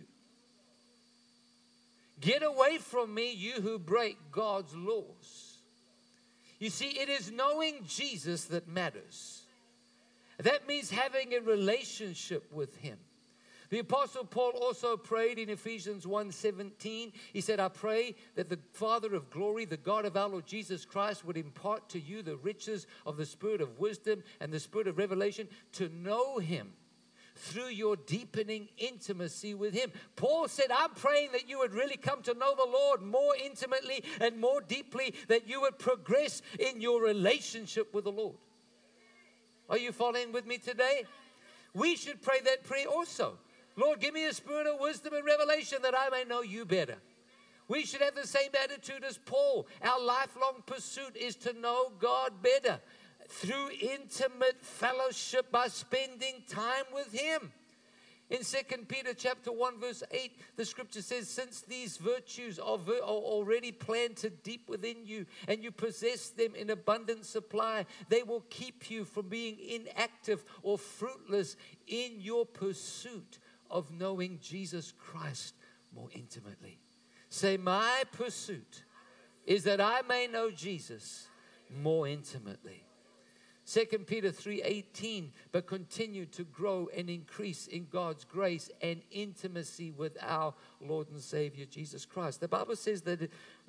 Get away from me, you who break God's laws. You see, it is knowing Jesus that matters. That means having a relationship with him. The Apostle Paul also prayed in Ephesians 1:17. He said, I pray that the Father of glory, the God of our Lord Jesus Christ, would impart to you the riches of the spirit of wisdom and the spirit of revelation to know him through your deepening intimacy with him. Paul said, I'm praying that you would really come to know the Lord more intimately and more deeply, that you would progress in your relationship with the Lord. Are you following with me today? We should pray that prayer also. Lord, give me a spirit of wisdom and revelation that I may know you better. We should have the same attitude as Paul. Our lifelong pursuit is to know God better through intimate fellowship by spending time with him. In 2 Peter chapter 1 verse 8, the scripture says, since these virtues are already planted deep within you and you possess them in abundant supply, they will keep you from being inactive or fruitless in your pursuit of knowing Jesus Christ more intimately. Say, my pursuit is that I may know Jesus more intimately. 2 Peter 3:18, but continue to grow and increase in God's grace and intimacy with our Lord and Savior Jesus Christ. The Bible says that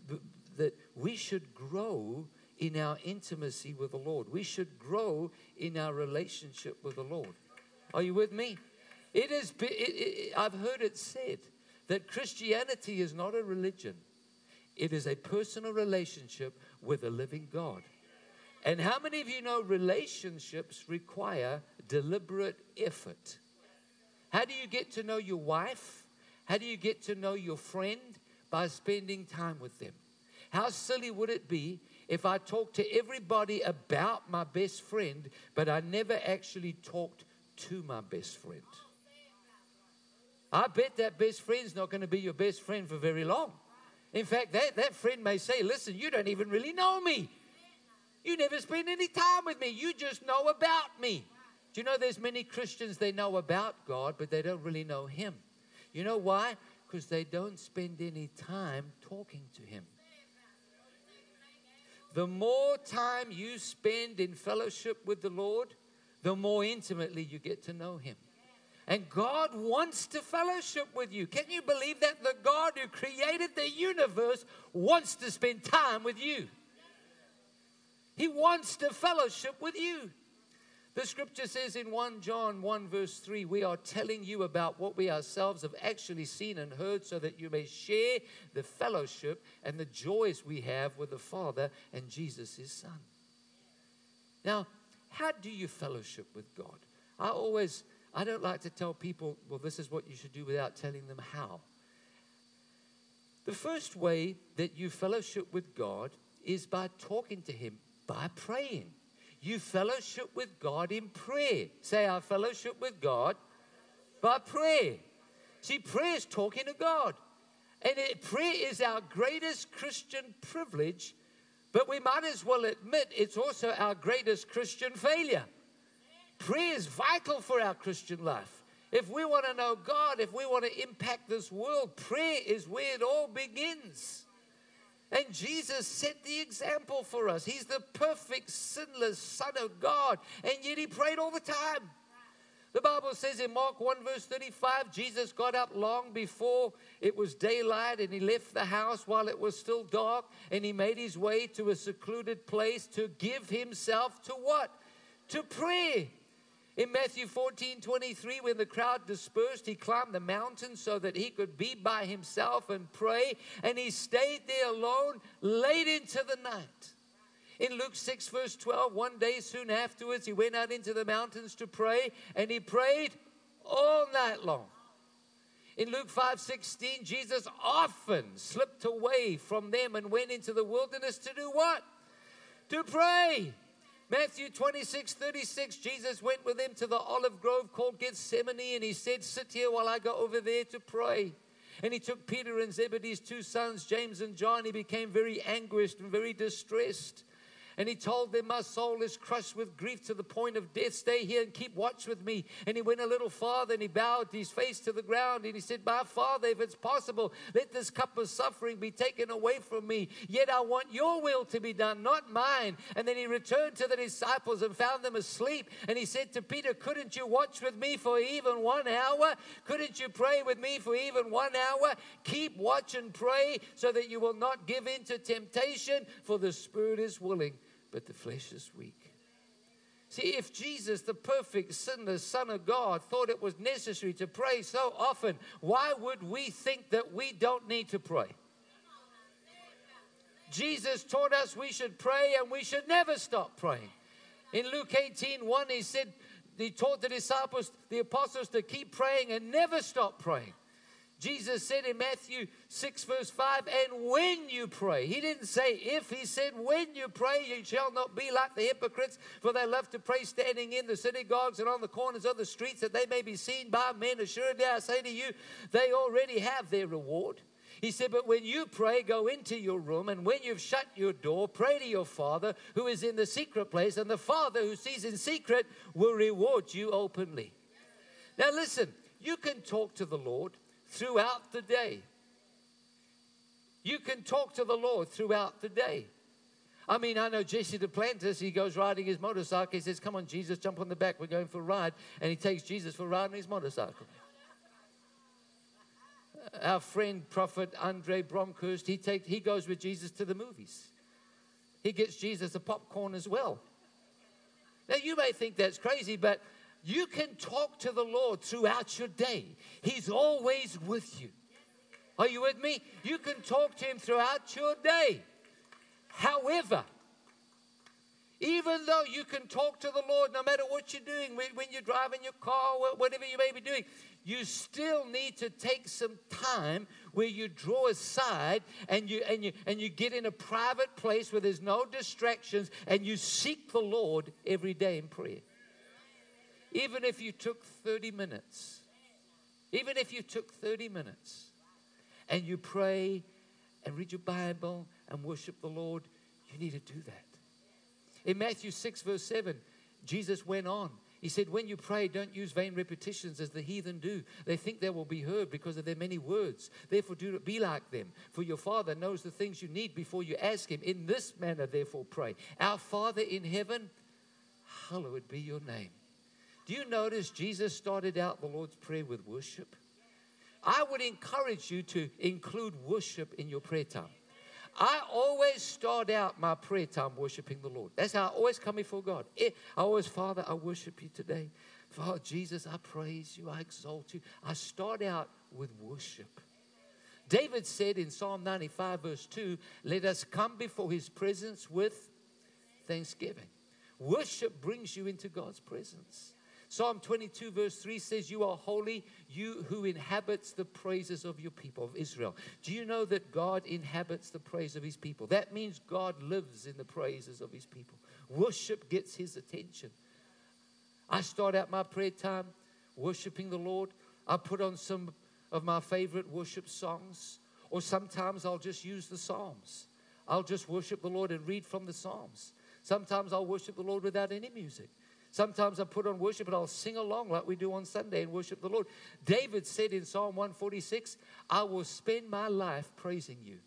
we should grow in our intimacy with the Lord. We should grow in our relationship with the Lord. Are you with me? I've heard it said that Christianity is not a religion. It is a personal relationship with a living God. And how many of you know relationships require deliberate effort? How do you get to know your wife? How do you get to know your friend? By spending time with them. How silly would it be if I talked to everybody about my best friend, but I never actually talked to my best friend? I bet that best friend's not going to be your best friend for very long. In fact, that friend may say, listen, you don't even really know me. You never spend any time with me. You just know about me. Do you know there's many Christians, they know about God, but they don't really know him. You know why? Because they don't spend any time talking to him. The more time you spend in fellowship with the Lord, the more intimately you get to know him. And God wants to fellowship with you. Can you believe that? The God who created the universe wants to spend time with you. He wants to fellowship with you. The scripture says in 1 John 1 verse 3, we are telling you about what we ourselves have actually seen and heard so that you may share the fellowship and the joys we have with the Father and Jesus, his Son. Now, how do you fellowship with God? I don't like to tell people, well, this is what you should do without telling them how. The first way that you fellowship with God is by talking to him, by praying. You fellowship with God in prayer. Say, I fellowship with God by prayer. See, prayer is talking to God. And prayer is our greatest Christian privilege, but we might as well admit it's also our greatest Christian failure. Prayer is vital for our Christian life. If we want to know God, if we want to impact this world, prayer is where it all begins. And Jesus set the example for us. He's the perfect, sinless Son of God, and yet he prayed all the time. The Bible says in Mark 1 verse 35, Jesus got up long before it was daylight, and he left the house while it was still dark, and he made his way to a secluded place to give himself to what? To pray. In Matthew 14:23, when the crowd dispersed, he climbed the mountain so that he could be by himself and pray, and he stayed there alone late into the night. In Luke 6 verse 12, one day soon afterwards, he went out into the mountains to pray, and he prayed all night long. In Luke 5:16, Jesus often slipped away from them and went into the wilderness to do what? To pray. Matthew 26:36, Jesus went with them to the olive grove called Gethsemane, and he said, sit here while I go over there to pray. And he took Peter and Zebedee's two sons, James and John. He became very anguished and very distressed. And he told them, my soul is crushed with grief to the point of death. Stay here and keep watch with me. And he went a little farther, and he bowed his face to the ground. And he said, my Father, if it's possible, let this cup of suffering be taken away from me. Yet I want your will to be done, not mine. And then he returned to the disciples and found them asleep. And he said to Peter, couldn't you watch with me for even 1 hour? Couldn't you pray with me for even 1 hour? Keep watch and pray so that you will not give in to temptation, for the spirit is willing, but the flesh is weak. See, if Jesus, the perfect, sinless Son of God, thought it was necessary to pray so often, why would we think that we don't need to pray? Jesus taught us we should pray, and we should never stop praying. In Luke 18:1, he said, he taught the disciples, the apostles, to keep praying and never stop praying. Jesus said in Matthew 6 verse 5, and when you pray. He didn't say if, he said when you pray, you shall not be like the hypocrites, for they love to pray standing in the synagogues and on the corners of the streets, that they may be seen by men. Assuredly I say to you, they already have their reward. He said, but when you pray, go into your room, and when you've shut your door, pray to your Father who is in the secret place, and the Father who sees in secret will reward you openly. Now listen, you can talk to the Lord throughout the day. You can talk to the Lord throughout the day. I mean, I know Jesse Duplantis, he goes riding his motorcycle. He says, come on, Jesus, jump on the back. We're going for a ride. And he takes Jesus for a ride on his motorcycle. Our friend, Prophet Andre Bromkhurst, he goes with Jesus to the movies. He gets Jesus a popcorn as well. Now, you may think that's crazy, but you can talk to the Lord throughout your day. He's always with you. Are you with me? You can talk to him throughout your day. However, even though you can talk to the Lord no matter what you're doing, when you're driving your car, whatever you may be doing, you still need to take some time where you draw aside and you get in a private place where there's no distractions, and you seek the Lord every day in prayer. Even if you took 30 minutes, and you pray and read your Bible and worship the Lord, you need to do that. In Matthew 6 verse 7, Jesus went on. He said, when you pray, don't use vain repetitions as the heathen do. They think they will be heard because of their many words. Therefore, do not be like them. For your Father knows the things you need before you ask him. In this manner, therefore, pray. Our Father in heaven, hallowed be your name. Do you notice Jesus started out the Lord's Prayer with worship? I would encourage you to include worship in your prayer time. I always start out my prayer time worshiping the Lord. That's how I always come before God. I always, Father, I worship you today. Father, Jesus, I praise you. I exalt you. I start out with worship. David said in Psalm 95 verse 2, let us come before his presence with thanksgiving. Worship brings you into God's presence. Psalm 22 verse 3 says, you are holy, you who inhabits the praises of your people, of Israel. Do you know that God inhabits the praise of his people? That means God lives in the praises of his people. Worship gets his attention. I start out my prayer time worshiping the Lord. I put on some of my favorite worship songs, or sometimes I'll just use the Psalms. I'll just worship the Lord and read from the Psalms. Sometimes I'll worship the Lord without any music. Sometimes I put on worship and I'll sing along like we do on Sunday and worship the Lord. David said in Psalm 146, I will spend my life praising you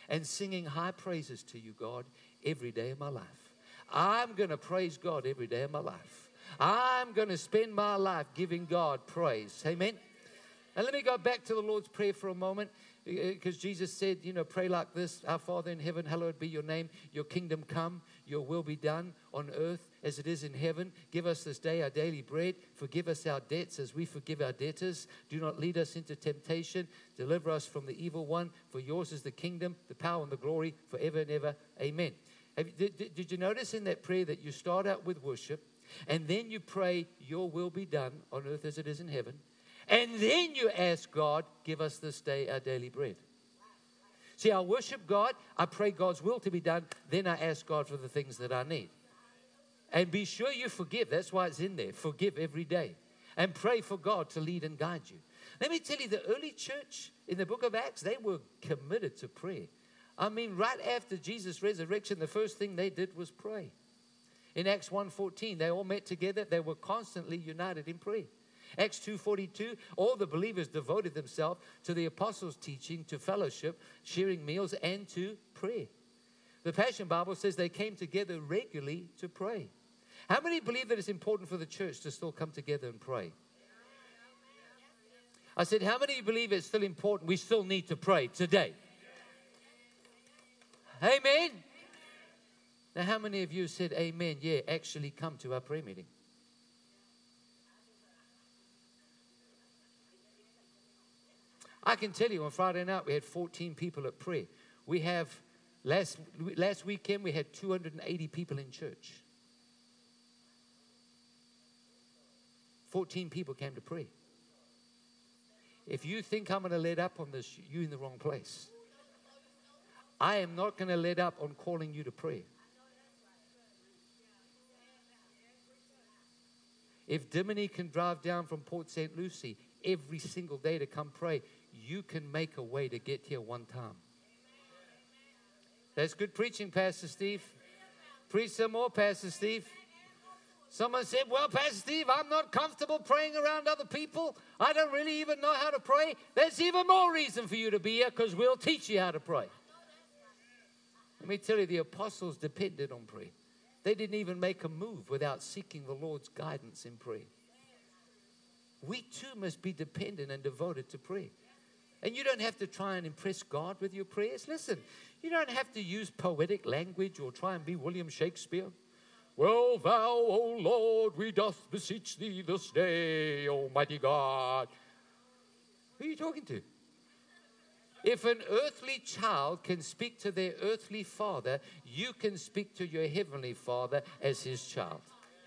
and singing high praises to you, God, every day of my life. I'm going to praise God every day of my life. I'm going to spend my life giving God praise. Amen. And let me go back to the Lord's Prayer for a moment, because Jesus said, pray like this: Our Father in heaven, hallowed be your name. Your kingdom come, your will be done on earth as it is in heaven. Give us this day our daily bread. Forgive us our debts as we forgive our debtors. Do not lead us into temptation. Deliver us from the evil one. For yours is the kingdom, the power, and the glory forever and ever. Amen. Did you notice in that prayer that you start out with worship, and then you pray, your will be done on earth as it is in heaven? And then you ask God, give us this day our daily bread. See, I worship God, I pray God's will to be done, then I ask God for the things that I need. And be sure you forgive. That's why it's in there. Forgive every day. And pray for God to lead and guide you. Let me tell you, the early church in the book of Acts, they were committed to prayer. I mean, right after Jesus' resurrection, the first thing they did was pray. In Acts 1:14, they all met together. They were constantly united in prayer. Acts 2:42, all the believers devoted themselves to the apostles' teaching, to fellowship, sharing meals, and to prayer. The Passion Bible says they came together regularly to pray. How many believe that it's important for the church to still come together and pray? I said, how many believe it's still important? We still need to pray today. Amen. Now, how many of you said amen? Yeah, actually come to our prayer meeting. I can tell you, on Friday night, we had 14 people at prayer. We have, last weekend, we had 280 people in church. 14 people came to pray. If you think I'm going to let up on this, you're in the wrong place. I am not going to let up on calling you to prayer. If Dimini can drive down from Port St. Lucie every single day to come pray, you can make a way to get here one time. That's good preaching, Pastor Steve. Preach some more, Pastor Steve. Someone said, well, Pastor Steve, I'm not comfortable praying around other people. I don't really even know how to pray. That's even more reason for you to be here, because we'll teach you how to pray. Let me tell you, the apostles depended on prayer. They didn't even make a move without seeking the Lord's guidance in prayer. We too must be dependent and devoted to prayer. And you don't have to try and impress God with your prayers. Listen, you don't have to use poetic language or try and be William Shakespeare. Well, thou, O Lord, we doth beseech thee this day, Almighty God. Who are you talking to? If an earthly child can speak to their earthly father, you can speak to your heavenly Father as his child.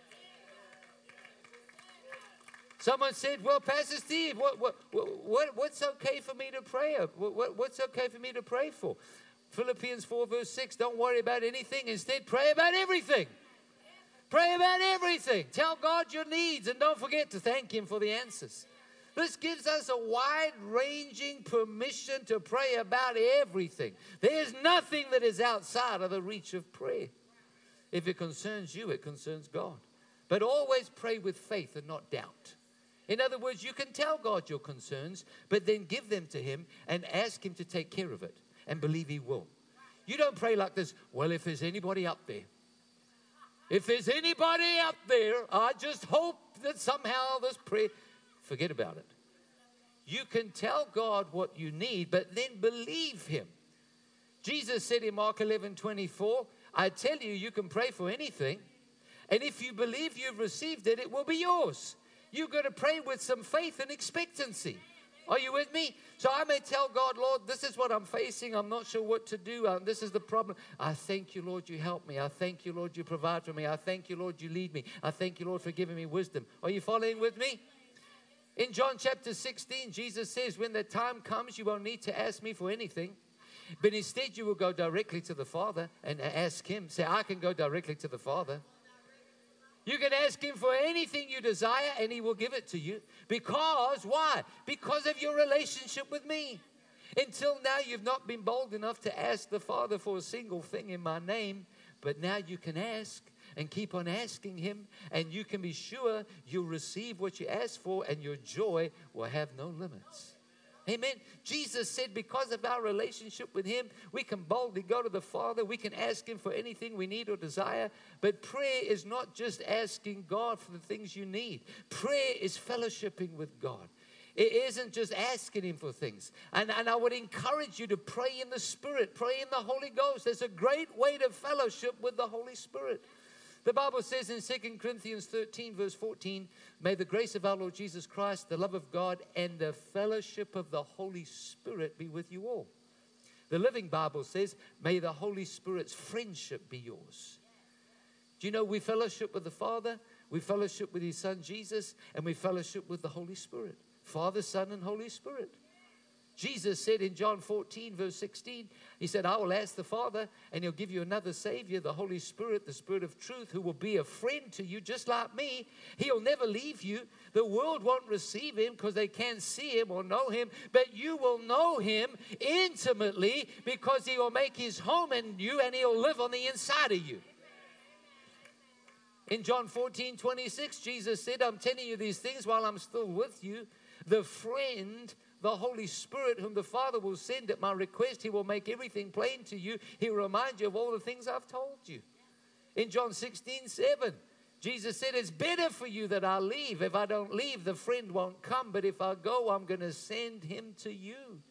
Someone said, well, Pastor Steve, what's okay for me to pray? What's okay for me to pray for? Philippians 4 verse 6, don't worry about anything. Instead, pray about everything. Pray about everything. Tell God your needs, and don't forget to thank him for the answers. This gives us a wide-ranging permission to pray about everything. There's nothing that is outside of the reach of prayer. If it concerns you, it concerns God. But always pray with faith and not doubt. In other words, you can tell God your concerns, but then give them to him and ask him to take care of it and believe he will. You don't pray like this, well, if there's anybody up there, if there's anybody up there, I just hope that somehow this prayer, forget about it. You can tell God what you need, but then believe him. Jesus said in Mark 11:24, I tell you, you can pray for anything, and if you believe you've received it, it will be yours. You've got to pray with some faith and expectancy. Are you with me? So I may tell God, Lord, this is what I'm facing. I'm not sure what to do. This is the problem. I thank you, Lord, you help me. I thank you, Lord, you provide for me. I thank you, Lord, you lead me. I thank you, Lord, for giving me wisdom. Are you following with me? In John chapter 16, Jesus says, when the time comes, you won't need to ask me for anything, but instead you will go directly to the Father and ask him. Say, I can go directly to the Father. You can ask him for anything you desire and he will give it to you. Because, why? Because of your relationship with me. Until now, you've not been bold enough to ask the Father for a single thing in my name. But now you can ask and keep on asking him. And you can be sure you'll receive what you ask for, and your joy will have no limits. Amen. Jesus said because of our relationship with him, we can boldly go to the Father. We can ask him for anything we need or desire. But prayer is not just asking God for the things you need. Prayer is fellowshipping with God. It isn't just asking him for things. And I would encourage you to pray in the Spirit. Pray in the Holy Ghost. There's a great way to fellowship with the Holy Spirit. The Bible says in 2 Corinthians 13, verse 14, may the grace of our Lord Jesus Christ, the love of God, and the fellowship of the Holy Spirit be with you all. The Living Bible says, may the Holy Spirit's friendship be yours. Do you know we fellowship with the Father, we fellowship with his Son Jesus, and we fellowship with the Holy Spirit. Father, Son, and Holy Spirit. Jesus said in John 14, verse 16, he said, I will ask the Father, and he'll give you another Savior, the Holy Spirit, the Spirit of truth, who will be a friend to you, just like me. He'll never leave you. The world won't receive him because they can't see him or know him, but you will know him intimately because he will make his home in you and he'll live on the inside of you. In John 14, 26, Jesus said, I'm telling you these things while I'm still with you. The friend, the Holy Spirit, whom the Father will send at my request, he will make everything plain to you. He will remind you of all the things I've told you. In John 16, 7, Jesus said, it's better for you that I leave. If I don't leave, the friend won't come. But if I go, I'm going to send him to you.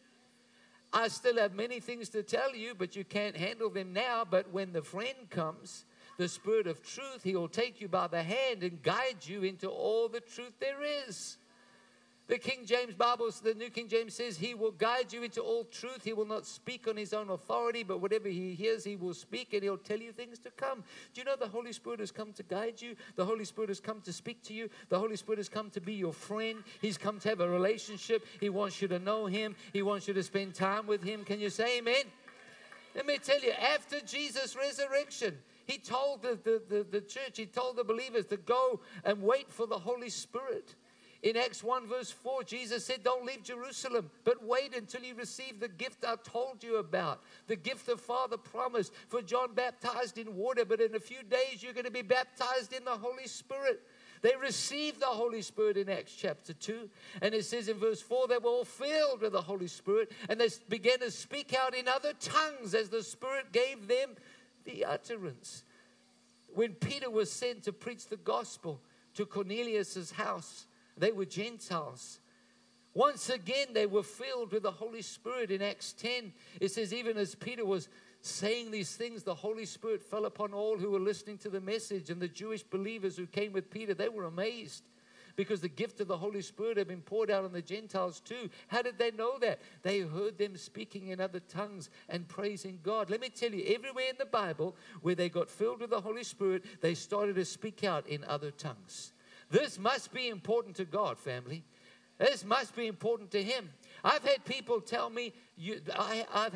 I still have many things to tell you, but you can't handle them now. But when the friend comes, the Spirit of truth, he will take you by the hand and guide you into all the truth there is. The King James Bible, the New King James says, he will guide you into all truth. He will not speak on his own authority, but whatever he hears, he will speak, and he'll tell you things to come. Do you know the Holy Spirit has come to guide you? The Holy Spirit has come to speak to you. The Holy Spirit has come to be your friend. He's come to have a relationship. He wants you to know him. He wants you to spend time with him. Can you say amen? Let me tell you, after Jesus' resurrection, he told the church, he told the believers to go and wait for the Holy Spirit. In Acts 1 verse 4, Jesus said, don't leave Jerusalem, but wait until you receive the gift I told you about. The gift the Father promised. For John baptized in water, but in a few days you're going to be baptized in the Holy Spirit. They received the Holy Spirit in Acts chapter 2. And it says in verse 4, they were all filled with the Holy Spirit. And they began to speak out in other tongues as the Spirit gave them the utterance. When Peter was sent to preach the gospel to Cornelius' house, they were Gentiles. Once again, they were filled with the Holy Spirit. In Acts 10, it says, even as Peter was saying these things, the Holy Spirit fell upon all who were listening to the message. And the Jewish believers who came with Peter, they were amazed because the gift of the Holy Spirit had been poured out on the Gentiles too. How did they know that? They heard them speaking in other tongues and praising God. Let me tell you, everywhere in the Bible where they got filled with the Holy Spirit, they started to speak out in other tongues. This must be important to God, family. This must be important to him. I've had people tell me, I've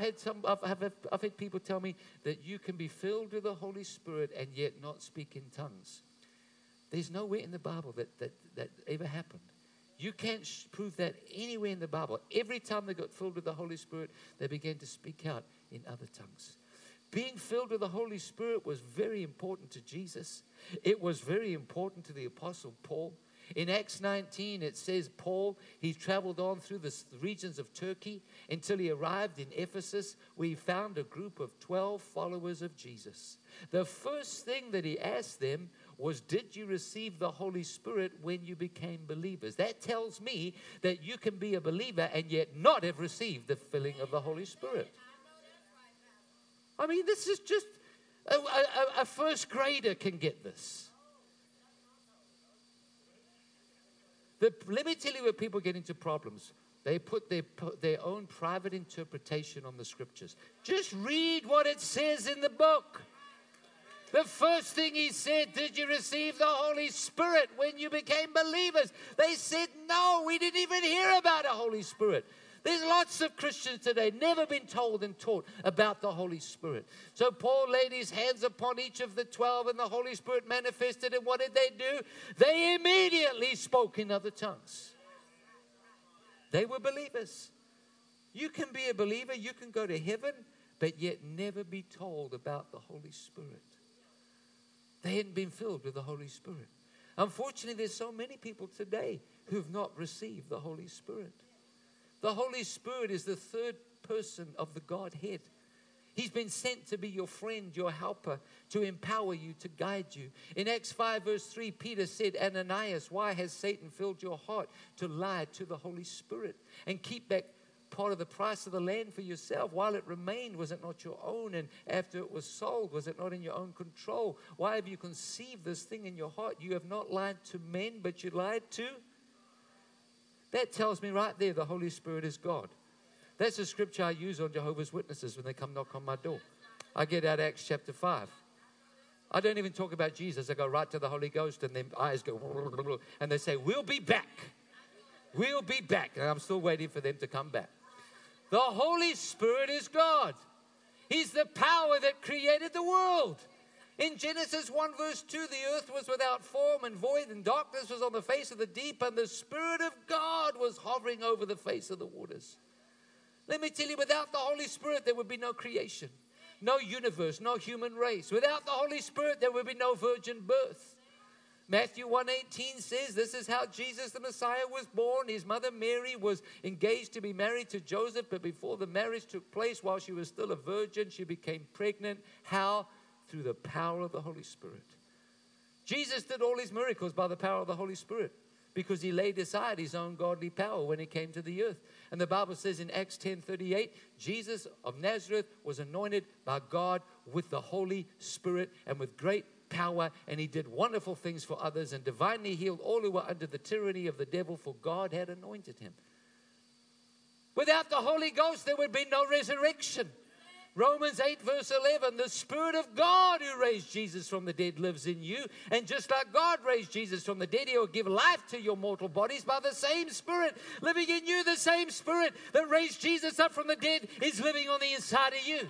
had people tell me that you can be filled with the Holy Spirit and yet not speak in tongues. There's nowhere in the Bible that ever happened. You can't prove that anywhere in the Bible. Every time they got filled with the Holy Spirit, they began to speak out in other tongues. Being filled with the Holy Spirit was very important to Jesus. It was very important to the Apostle Paul. In Acts 19, it says Paul, he traveled on through the regions of Turkey until he arrived in Ephesus, where he found a group of 12 followers of Jesus. The first thing that he asked them was, did you receive the Holy Spirit when you became believers? That tells me that you can be a believer and yet not have received the filling of the Holy Spirit. I mean, this is just, a first grader can get this. Let me tell you where people get into problems. They put their own private interpretation on the scriptures. Just read what it says in the book. The first thing he said, did you receive the Holy Spirit when you became believers? They said, no, we didn't even hear about a Holy Spirit. There's lots of Christians today never been told and taught about the Holy Spirit. So Paul laid his hands upon each of the 12 and the Holy Spirit manifested. And what did they do? They immediately spoke in other tongues. They were believers. You can be a believer, you can go to heaven, but yet never be told about the Holy Spirit. They hadn't been filled with the Holy Spirit. Unfortunately, there's so many people today who've not received the Holy Spirit. The Holy Spirit is the third person of the Godhead. He's been sent to be your friend, your helper, to empower you, to guide you. In Acts 5 verse 3, Peter said, Ananias, why has Satan filled your heart to lie to the Holy Spirit and keep back part of the price of the land for yourself? While it remained, was it not your own? And after it was sold, was it not in your own control? Why have you conceived this thing in your heart? You have not lied to men, but you lied to. That tells me right there the Holy Spirit is God. That's the scripture I use on Jehovah's Witnesses when they come knock on my door. I get out Acts chapter 5. I don't even talk about Jesus. I go right to the Holy Ghost, and their eyes go, and they say, we'll be back. We'll be back. And I'm still waiting for them to come back. The Holy Spirit is God. He's the power that created the world. In Genesis 1 verse 2, the earth was without form and void, and darkness was on the face of the deep, and the Spirit of God was hovering over the face of the waters. Let me tell you, without the Holy Spirit, there would be no creation, no universe, no human race. Without the Holy Spirit, there would be no virgin birth. Matthew 1:18 says this is how Jesus the Messiah was born. His mother Mary was engaged to be married to Joseph, but before the marriage took place, while she was still a virgin, she became pregnant. How? Through the power of the Holy Spirit. Jesus did all his miracles by the power of the Holy Spirit, because he laid aside his own godly power when he came to the earth. And the Bible says in Acts 10:38, Jesus of Nazareth was anointed by God with the Holy Spirit and with great power, and he did wonderful things for others and divinely healed all who were under the tyranny of the devil, for God had anointed him. Without the Holy Ghost, there would be no resurrection. Romans 8 verse 11, the Spirit of God who raised Jesus from the dead lives in you. And just like God raised Jesus from the dead, he will give life to your mortal bodies by the same Spirit living in you. The same Spirit that raised Jesus up from the dead is living on the inside of you.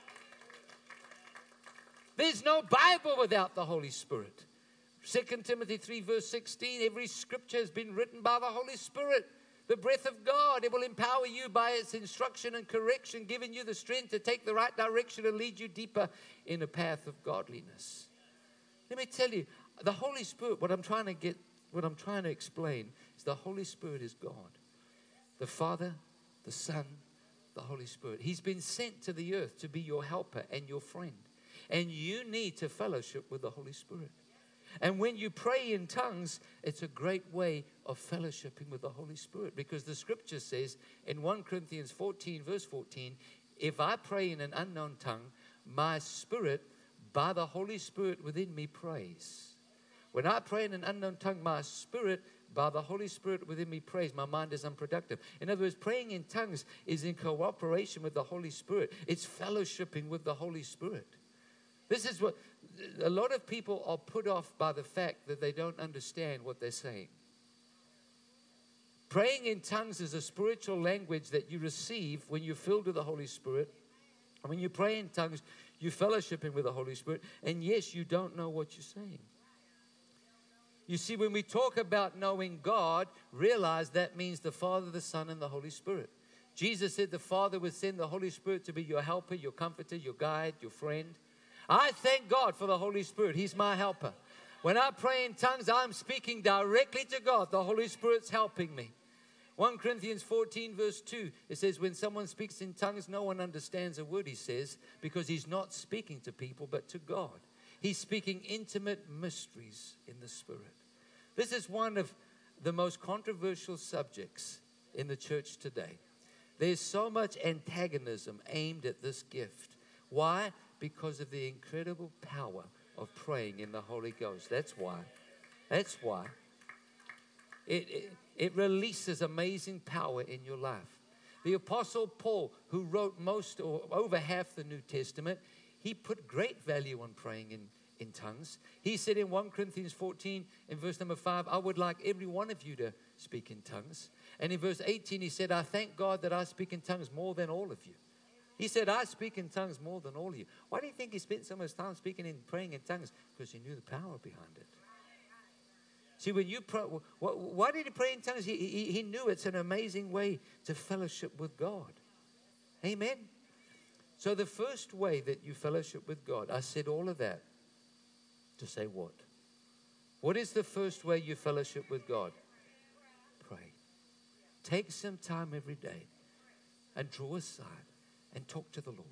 There's no Bible without the Holy Spirit. 2 Timothy 3 verse 16, every scripture has been written by the Holy Spirit, the breath of God. It will empower you by its instruction and correction, giving you the strength to take the right direction and lead you deeper in a path of godliness. Let me tell you, the Holy Spirit, what I'm trying to explain is the Holy Spirit is God. The Father, the Son, the Holy Spirit. He's been sent to the earth to be your helper and your friend. And you need to fellowship with the Holy Spirit. And when you pray in tongues, it's a great way of fellowshipping with the Holy Spirit. Because the scripture says in 1 Corinthians 14 verse 14, if I pray in an unknown tongue, my spirit by the Holy Spirit within me prays. When I pray in an unknown tongue, my spirit by the Holy Spirit within me prays. My mind is unproductive. In other words, praying in tongues is in cooperation with the Holy Spirit. It's fellowshipping with the Holy Spirit. This is what a lot of people are put off by, the fact that they don't understand what they're saying. Praying in tongues is a spiritual language that you receive when you're filled with the Holy Spirit. And when you pray in tongues, you're fellowshipping with the Holy Spirit. And yes, you don't know what you're saying. You see, when we talk about knowing God, realize that means the Father, the Son, and the Holy Spirit. Jesus said the Father would send the Holy Spirit to be your helper, your comforter, your guide, your friend. I thank God for the Holy Spirit. He's my helper. When I pray in tongues, I'm speaking directly to God. The Holy Spirit's helping me. 1 Corinthians 14 verse 2, it says, when someone speaks in tongues, no one understands a word he says, because he's not speaking to people, but to God. He's speaking intimate mysteries in the Spirit. This is one of the most controversial subjects in the church today. There's so much antagonism aimed at this gift. Why? Because of the incredible power of praying in the Holy Ghost. That's why. That's why. It releases amazing power in your life. The Apostle Paul, who wrote most or over half the New Testament, he put great value on praying in tongues. He said in 1 Corinthians 14, in verse number 5, I would like every one of you to speak in tongues. And in verse 18, he said, I thank God that I speak in tongues more than all of you. He said, I speak in tongues more than all of you. Why do you think he spent so much time speaking and praying in tongues? Because he knew the power behind it. See, when you pray, why did he pray in tongues? He knew it's an amazing way to fellowship with God. Amen? So the first way that you fellowship with God, I said all of that to say what? What is the first way you fellowship with God? Pray. Take some time every day and draw aside and talk to the Lord.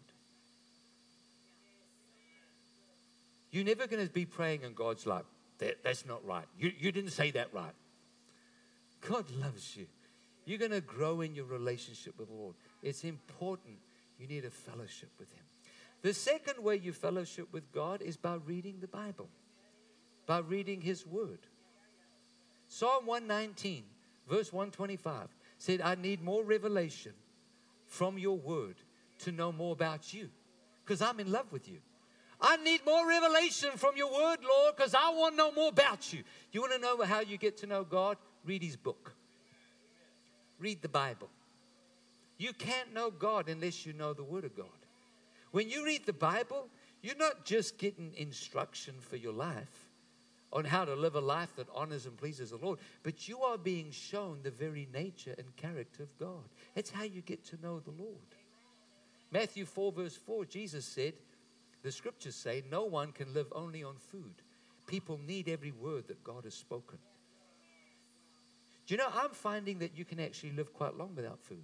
You're never going to be praying and God's like, that's not right. You didn't say that right. God loves you. You're going to grow in your relationship with the Lord. It's important. You need a fellowship with Him. The second way you fellowship with God is by reading the Bible, by reading His Word. Psalm 119, verse 125 said, I need more revelation from your Word to know more about you, because I'm in love with you. I need more revelation from your Word, Lord, because I want to know more about you. You want to know how you get to know God? Read His book. Read the Bible. You can't know God unless you know the Word of God. When you read the Bible, you're not just getting instruction for your life on how to live a life that honors and pleases the Lord, but you are being shown the very nature and character of God. It's how you get to know the Lord. Matthew 4, verse 4, Jesus said, the scriptures say, no one can live only on food. People need every word that God has spoken. Do you know, I'm finding that you can actually live quite long without food.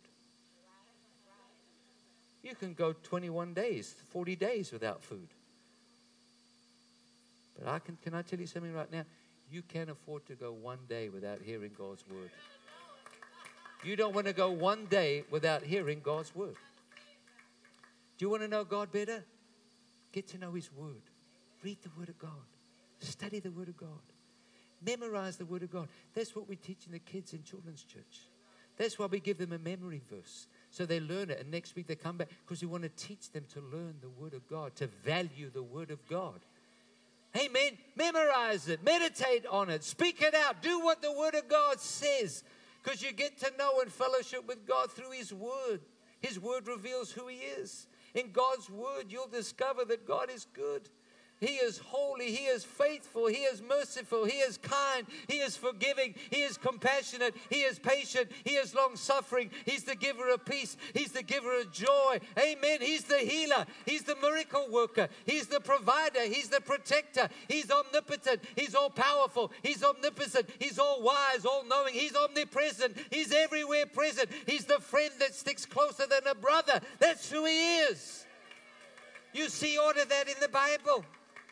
You can go 21 days, 40 days without food. But can I tell you something right now? You can't afford to go one day without hearing God's word. You don't want to go one day without hearing God's word. Do you want to know God better? Get to know His word. Read the Word of God. Study the Word of God. Memorize the Word of God. That's what we're teaching the kids in children's church. That's why we give them a memory verse, so they learn it. And next week they come back, because we want to teach them to learn the Word of God, to value the Word of God. Amen. Memorize it. Meditate on it. Speak it out. Do what the Word of God says, because you get to know and fellowship with God through His Word. His Word reveals who He is. In God's Word, you'll discover that God is good. He is holy. He is faithful. He is merciful. He is kind. He is forgiving. He is compassionate. He is patient. He is long-suffering. He's the giver of peace. He's the giver of joy. Amen. He's the healer. He's the miracle worker. He's the provider. He's the protector. He's omnipotent. He's all-powerful. He's omnipotent. He's all-wise, all-knowing. He's omnipresent. He's everywhere present. He's the friend that sticks closer than a brother. That's who He is. You see all of that in the Bible.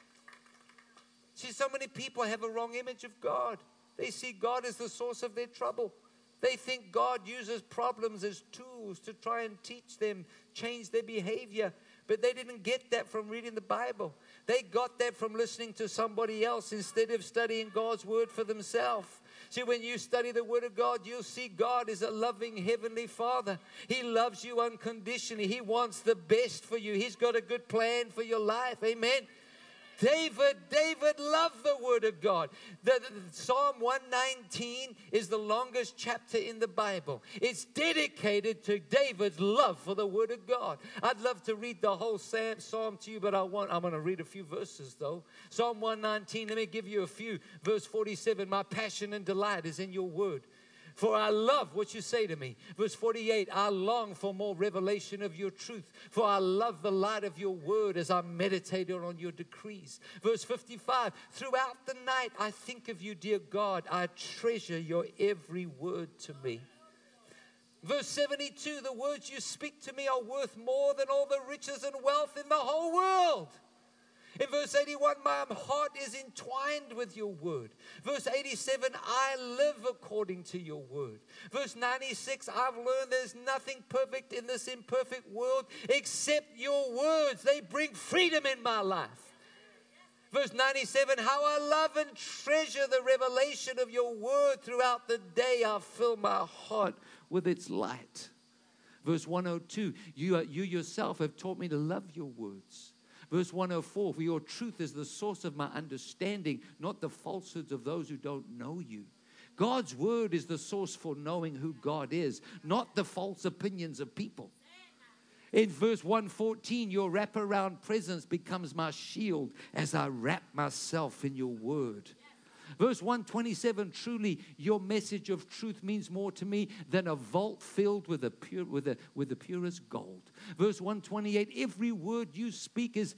See, so many people have a wrong image of God. They see God as the source of their trouble. They think God uses problems as tools to try and teach them, change their behavior. But they didn't get that from reading the Bible. They got that from listening to somebody else instead of studying God's Word for themselves. See, when you study the Word of God, you'll see God is a loving Heavenly Father. He loves you unconditionally. He wants the best for you. He's got a good plan for your life. Amen. David loved the Word of God. Psalm 119 is the longest chapter in the Bible. It's dedicated to David's love for the Word of God. I'd love to read the whole psalm to you, but I'm going to read a few verses though. Psalm 119, let me give you a few. Verse 47, my passion and delight is in your Word. For I love what you say to me. Verse 48, I long for more revelation of your truth. For I love the light of your word as I meditate on your decrees. Verse 55, throughout the night I think of you, dear God. I treasure your every word to me. Verse 72, the words you speak to me are worth more than all the riches and wealth in the whole world. In verse 81, my heart is entwined with your word. Verse 87, I live according to your word. Verse 96, I've learned there's nothing perfect in this imperfect world except your words. They bring freedom in my life. Verse 97, how I love and treasure the revelation of your word. Throughout the day, I fill my heart with its light. Verse 102, you yourself have taught me to love your words. Verse 104, for your truth is the source of my understanding, not the falsehoods of those who don't know you. God's word is the source for knowing who God is, not the false opinions of people. In verse 114, your wraparound presence becomes my shield as I wrap myself in your word. Verse 127, truly your message of truth means more to me than a vault filled with the purest gold. Verse 128, every word you speak is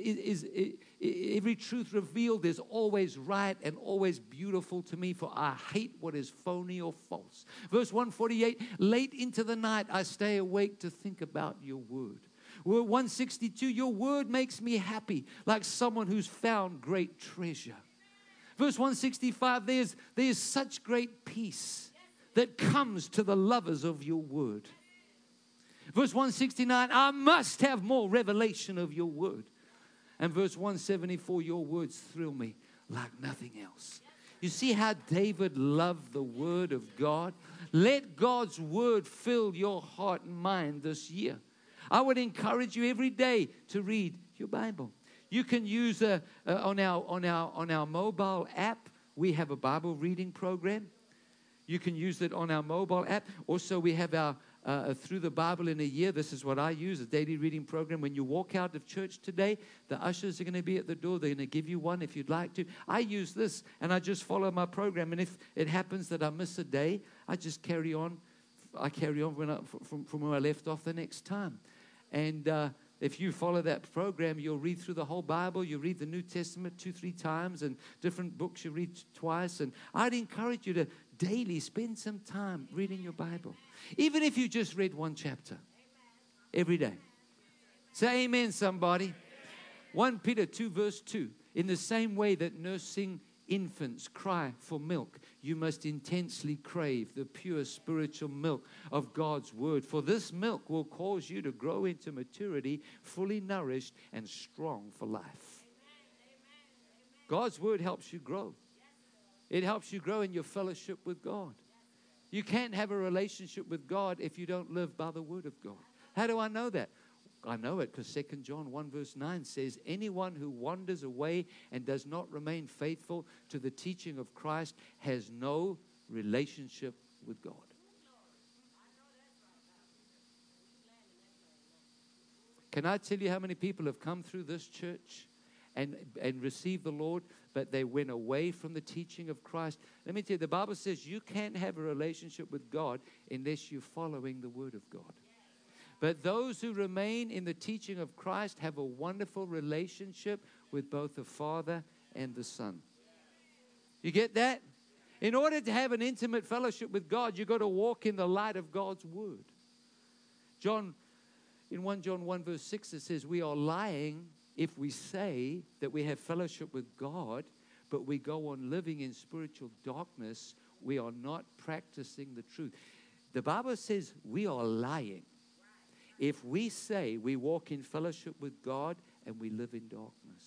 every truth revealed is always right and always beautiful to me, for I hate what is phony or false. Verse 148, late into the night I stay awake to think about your word. Word 162, your word makes me happy like someone who's found great treasure. Verse 165, there's such great peace that comes to the lovers of your word. Verse 169, I must have more revelation of your word. And verse 174, your words thrill me like nothing else. You see how David loved the word of God? Let God's word fill your heart and mind this year. I would encourage you every day to read your Bible. You can use on our mobile app, we have a Bible reading program. You can use it on our mobile app. Also, we have our Through the Bible in a Year. This is what I use, a daily reading program. When you walk out of church today, the ushers are going to be at the door. They're going to give you one if you'd like to. I use this, and I just follow my program. And if it happens that I miss a day, I just carry on. I carry on from where I left off the next time. And if you follow that program, you'll read through the whole Bible. You read the New Testament 2-3 times, and different books you read twice. And I'd encourage you to daily spend some time reading your Bible. Even if you just read one chapter every day. Say amen, somebody. 1 Peter 2 verse 2. In the same way that nursing infants cry for milk, you must intensely crave the pure spiritual milk of God's word. For this milk will cause you to grow into maturity, fully nourished and strong for life. God's word helps you grow. It helps you grow in your fellowship with God. You can't have a relationship with God if you don't live by the word of God. How do I know that? I know it because 2 John 1 verse 9 says, anyone who wanders away and does not remain faithful to the teaching of Christ has no relationship with God. Can I tell you how many people have come through this church and received the Lord, but they went away from the teaching of Christ? Let me tell you, the Bible says you can't have a relationship with God unless you're following the word of God. But those who remain in the teaching of Christ have a wonderful relationship with both the Father and the Son. You get that? In order to have an intimate fellowship with God, you've got to walk in the light of God's word. In 1 John 1 verse 6, it says, we are lying if we say that we have fellowship with God, but we go on living in spiritual darkness. We are not practicing the truth. The Bible says we are lying if we say we walk in fellowship with God and we live in darkness.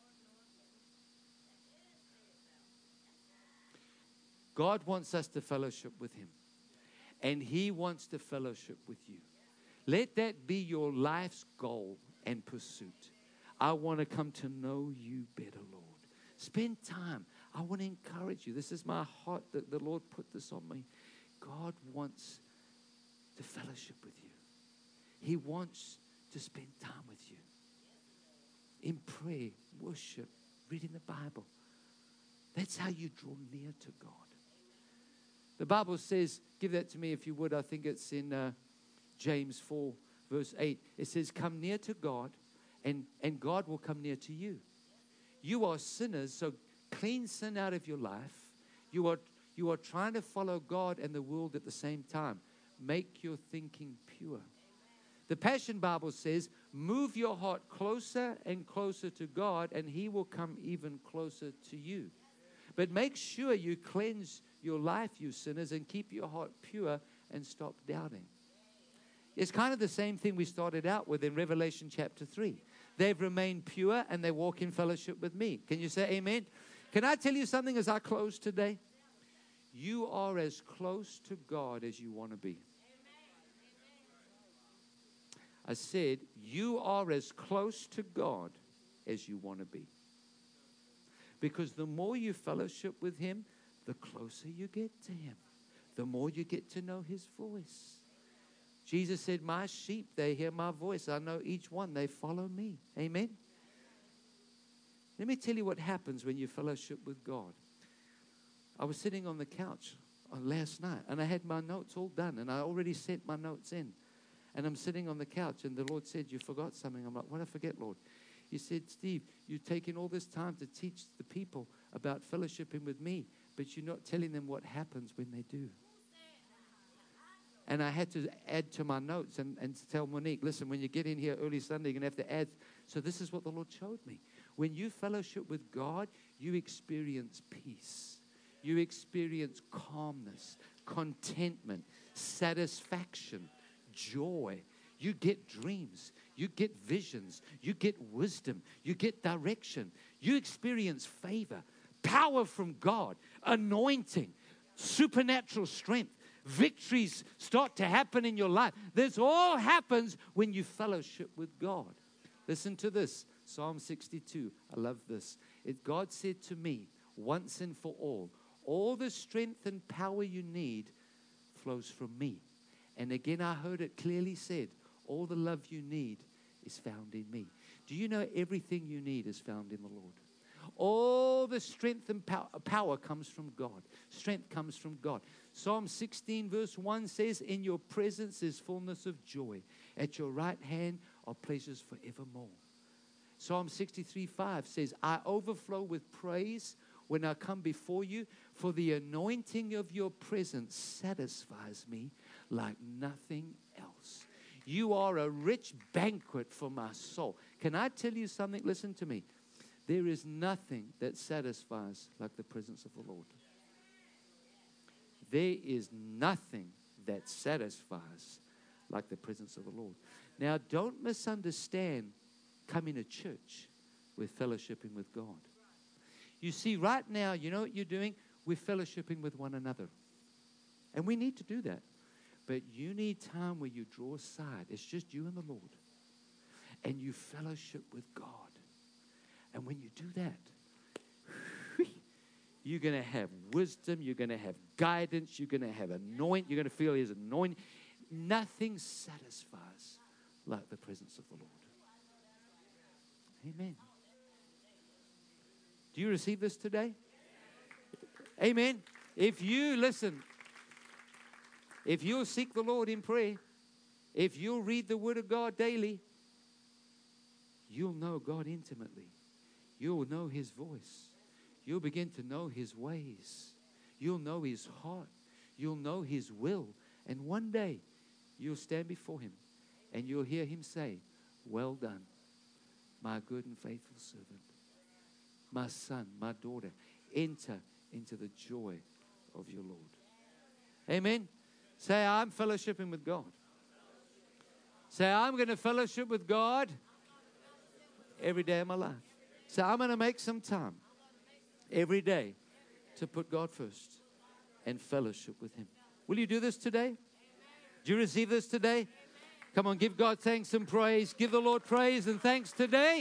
God wants us to fellowship with Him, and He wants to fellowship with you. Let that be your life's goal and pursuit. I want to come to know you better, Lord. Spend time. I want to encourage you. This is my heart that the Lord put this on me. God wants to fellowship with you. He wants to spend time with you in prayer, worship, reading the Bible. That's how you draw near to God. The Bible says, give that to me if you would. I think it's in James 4 verse 8. It says, come near to God and God will come near to you. You are sinners, so clean sin out of your life. You are trying to follow God and the world at the same time. Make your thinking pure. The Passion Bible says, move your heart closer and closer to God, and He will come even closer to you. But make sure you cleanse your life, you sinners, and keep your heart pure and stop doubting. It's kind of the same thing we started out with in Revelation chapter 3. They've remained pure and they walk in fellowship with me. Can you say amen? Can I tell you something as I close today? You are as close to God as you want to be. I said, you are as close to God as you want to be. Because the more you fellowship with Him, the closer you get to Him. The more you get to know His voice. Jesus said, my sheep, they hear my voice. I know each one, they follow me. Amen? Let me tell you what happens when you fellowship with God. I was sitting on the couch last night, and I had my notes all done, and I already sent my notes in. And I'm sitting on the couch, and the Lord said, you forgot something. I'm like, what did I forget, Lord? He said, Steve, you've taken all this time to teach the people about fellowshipping with me, but you're not telling them what happens when they do. And I had to add to my notes and tell Monique, listen, when you get in here early Sunday, you're going to have to add. So this is what the Lord showed me. When you fellowship with God, you experience peace. You experience calmness, contentment, satisfaction, joy. You get dreams. You get visions. You get wisdom. You get direction. You experience favor, power from God, anointing, supernatural strength. Victories start to happen in your life. This all happens when you fellowship with God. Listen to this. Psalm 62. I love this. God said to me, once and for all the strength and power you need flows from me. And again, I heard it clearly said, all the love you need is found in me. Do you know everything you need is found in the Lord? All the strength and power comes from God. Strength comes from God. Psalm 16 verse 1 says, in your presence is fullness of joy. At your right hand are pleasures forevermore. Psalm 63:5 says, I overflow with praise when I come before you, for the anointing of your presence satisfies me like nothing else. You are a rich banquet for my soul. Can I tell you something? Listen to me. There is nothing that satisfies like the presence of the Lord. There is nothing that satisfies like the presence of the Lord. Now, don't misunderstand coming to church with fellowshipping with God. You see, right now, you know what you're doing? We're fellowshipping with one another. And we need to do that. But you need time where you draw aside. It's just you and the Lord. And you fellowship with God. And when you do that, you're going to have wisdom. You're going to have guidance. You're going to have anointing. You're going to feel His anointing. Nothing satisfies like the presence of the Lord. Amen. Do you receive this today? Amen. If you listen, if you'll seek the Lord in prayer, if you'll read the Word of God daily, you'll know God intimately. You'll know His voice. You'll begin to know His ways. You'll know His heart. You'll know His will. And one day, you'll stand before Him and you'll hear Him say, well done, my good and faithful servant. My son, my daughter, enter into the joy of your Lord. Amen. Say, I'm fellowshipping with God. Say, I'm going to fellowship with God every day of my life. Say, I'm going to make some time every day to put God first and fellowship with Him. Will you do this today? Do you receive this today? Come on, give God thanks and praise. Give the Lord praise and thanks today.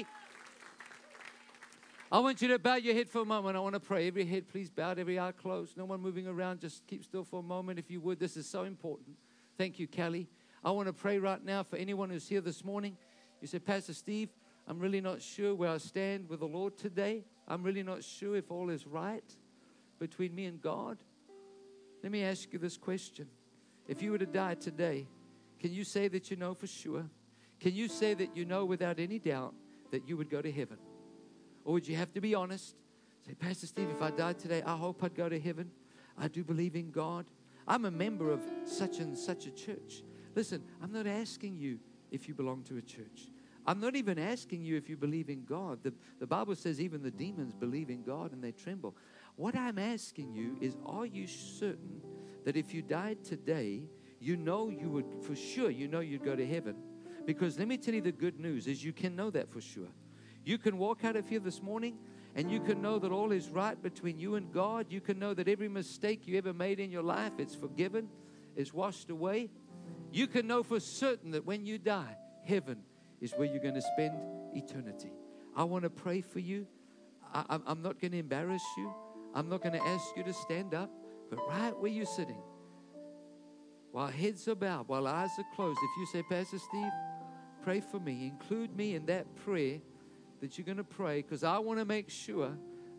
I want you to bow your head for a moment. I want to pray. Every head, please bowed, every eye closed. No one moving around. Just keep still for a moment if you would. This is so important. Thank you, Kelly. I want to pray right now for anyone who's here this morning. You say, Pastor Steve, I'm really not sure where I stand with the Lord today. I'm really not sure if all is right between me and God. Let me ask you this question. If you were to die today, can you say that you know for sure? Can you say that you know without any doubt that you would go to heaven? Or would you have to be honest? Say, Pastor Steve, if I died today, I hope I'd go to heaven. I do believe in God. I'm a member of such and such a church. Listen, I'm not asking you if you belong to a church. I'm not even asking you if you believe in God. The Bible says even the demons believe in God and they tremble. What I'm asking you is, are you certain that if you died today, you know you would, for sure, you know you'd go to heaven? Because let me tell you the good news is you can know that for sure. You can walk out of here this morning and you can know that all is right between you and God. You can know that every mistake you ever made in your life, it's forgiven, it's washed away. You can know for certain that when you die, heaven is where you're going to spend eternity. I want to pray for you. I'm not going to embarrass you. I'm not going to ask you to stand up. But right where you're sitting, while heads are bowed, while eyes are closed, if you say, Pastor Steve, pray for me, include me in that prayer that you're going to pray, because I want to make sure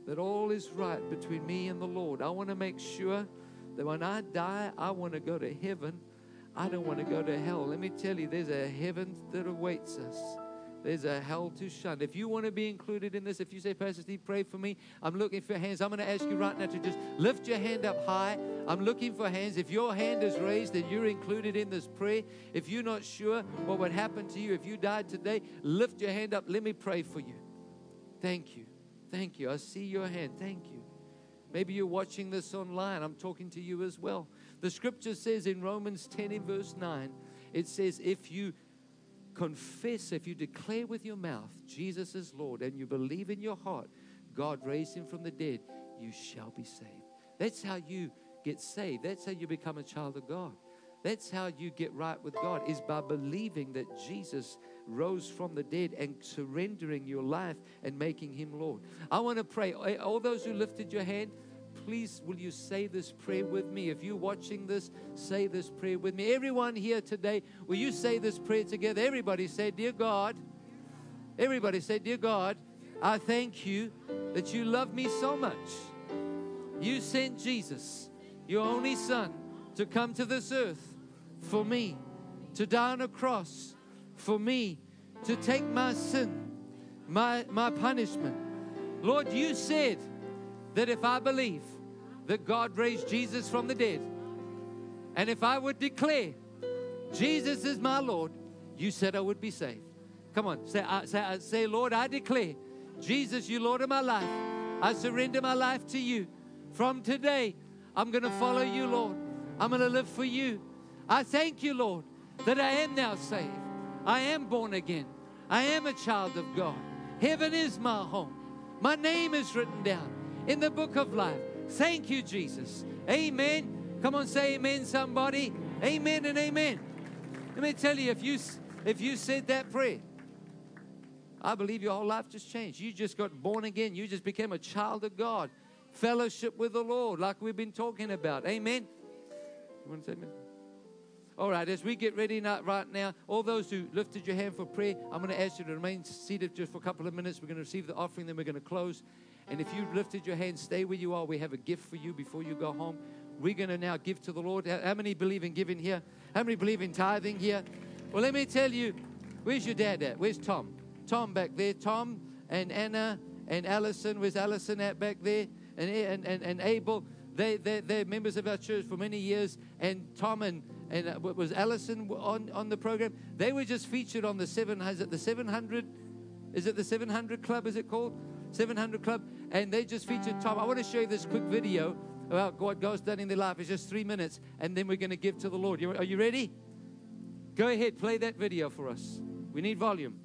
that all is right between me and the Lord. I want to make sure that when I die, I want to go to heaven. I don't want to go to hell. Let me tell you, there's a heaven that awaits us. There's a hell to shun. If you want to be included in this, if you say, Pastor Steve, pray for me, I'm looking for hands. I'm going to ask you right now to just lift your hand up high. I'm looking for hands. If your hand is raised and you're included in this prayer, if you're not sure what would happen to you if you died today, lift your hand up. Let me pray for you. Thank you. Thank you. I see your hand. Thank you. Maybe you're watching this online. I'm talking to you as well. The scripture says in Romans 10 in verse 9, it says, if you confess, if you declare with your mouth Jesus is Lord and you believe in your heart God raised him from the dead, you shall be saved. That's how you get saved. That's how you become a child of God. That's how you get right with God, is by believing that Jesus rose from the dead and surrendering your life and making him Lord. I want to pray. All those who lifted your hand, please, will you say this prayer with me? If you're watching this, say this prayer with me. Everyone here today, will you say this prayer together? Everybody say, Dear God. Everybody say, Dear God, I thank you that you love me so much. You sent Jesus, your only Son, to come to this earth for me, to die on a cross for me, to take my sin, my punishment. Lord, you said that if I believe that God raised Jesus from the dead, and if I would declare Jesus is my Lord, you said I would be saved. Come on, say, Lord, I declare Jesus, you Lord of my life. I surrender my life to you. From today, I'm going to follow you, Lord. I'm going to live for you. I thank you, Lord, that I am now saved. I am born again. I am a child of God. Heaven is my home. My name is written down in the book of life. Thank you, Jesus. Amen. Come on, say amen, somebody. Amen and amen. Let me tell you, if you said that prayer, I believe your whole life just changed. You just got born again. You just became a child of God. Fellowship with the Lord, like we've been talking about. Amen. You want to say amen? All right, as we get ready right now, all those who lifted your hand for prayer, I'm going to ask you to remain seated just for a couple of minutes. We're going to receive the offering, then we're going to close. And if you lifted your hand, stay where you are. We have a gift for you before you go home. We're going to now give to the Lord. How many believe in giving here? How many believe in tithing here? Well, let me tell you, where's your dad at? Where's Tom? Tom back there. Tom and Anna and Allison. Where's Allison at back there? And Abel. They're members of our church for many years. And Tom and was Allison on the program? They were just featured on the 700. Is it the 700? Is it the 700 Club? Is it called 700 Club? And they just featured Tom. I want to show you this quick video about what God's done in their life. It's just 3 minutes, and then we're going to give to the Lord. Are you ready? Go ahead, play that video for us. We need volume.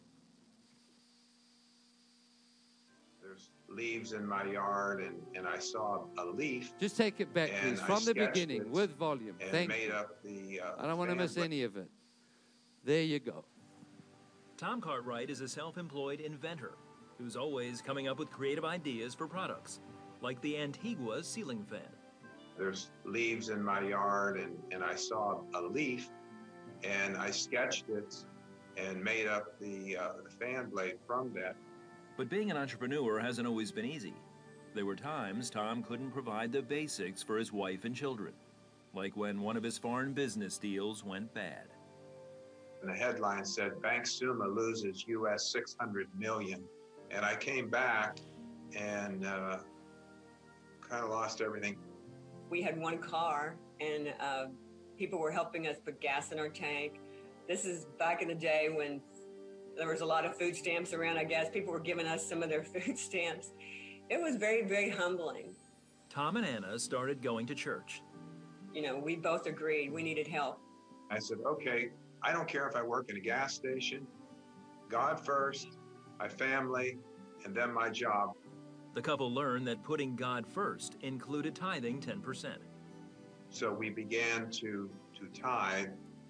There's leaves in my yard, and I saw a leaf. Just take it back, please, from the beginning with volume. And made up the. I don't want to miss any of it. There you go. Tom Cartwright is a self-employed inventor who's always coming up with creative ideas for products, like the Antigua ceiling fan. There's leaves in my yard, and I saw a leaf, and I sketched it and made up the fan blade from that. But being an entrepreneur hasn't always been easy. There were times Tom couldn't provide the basics for his wife and children, like when one of his foreign business deals went bad. And the headline said, Bank Suma loses US $600 million. And I came back and kind of lost everything. We had one car, and people were helping us put gas in our tank. This is back in the day when there was a lot of food stamps around, I guess. People were giving us some of their food stamps. It was very, very humbling. Tom and Anna started going to church. You know, we both agreed we needed help. I said, okay, I don't care if I work in a gas station. God first, my family, and then my job. The couple learned that putting God first included tithing 10%. So we began to tithe,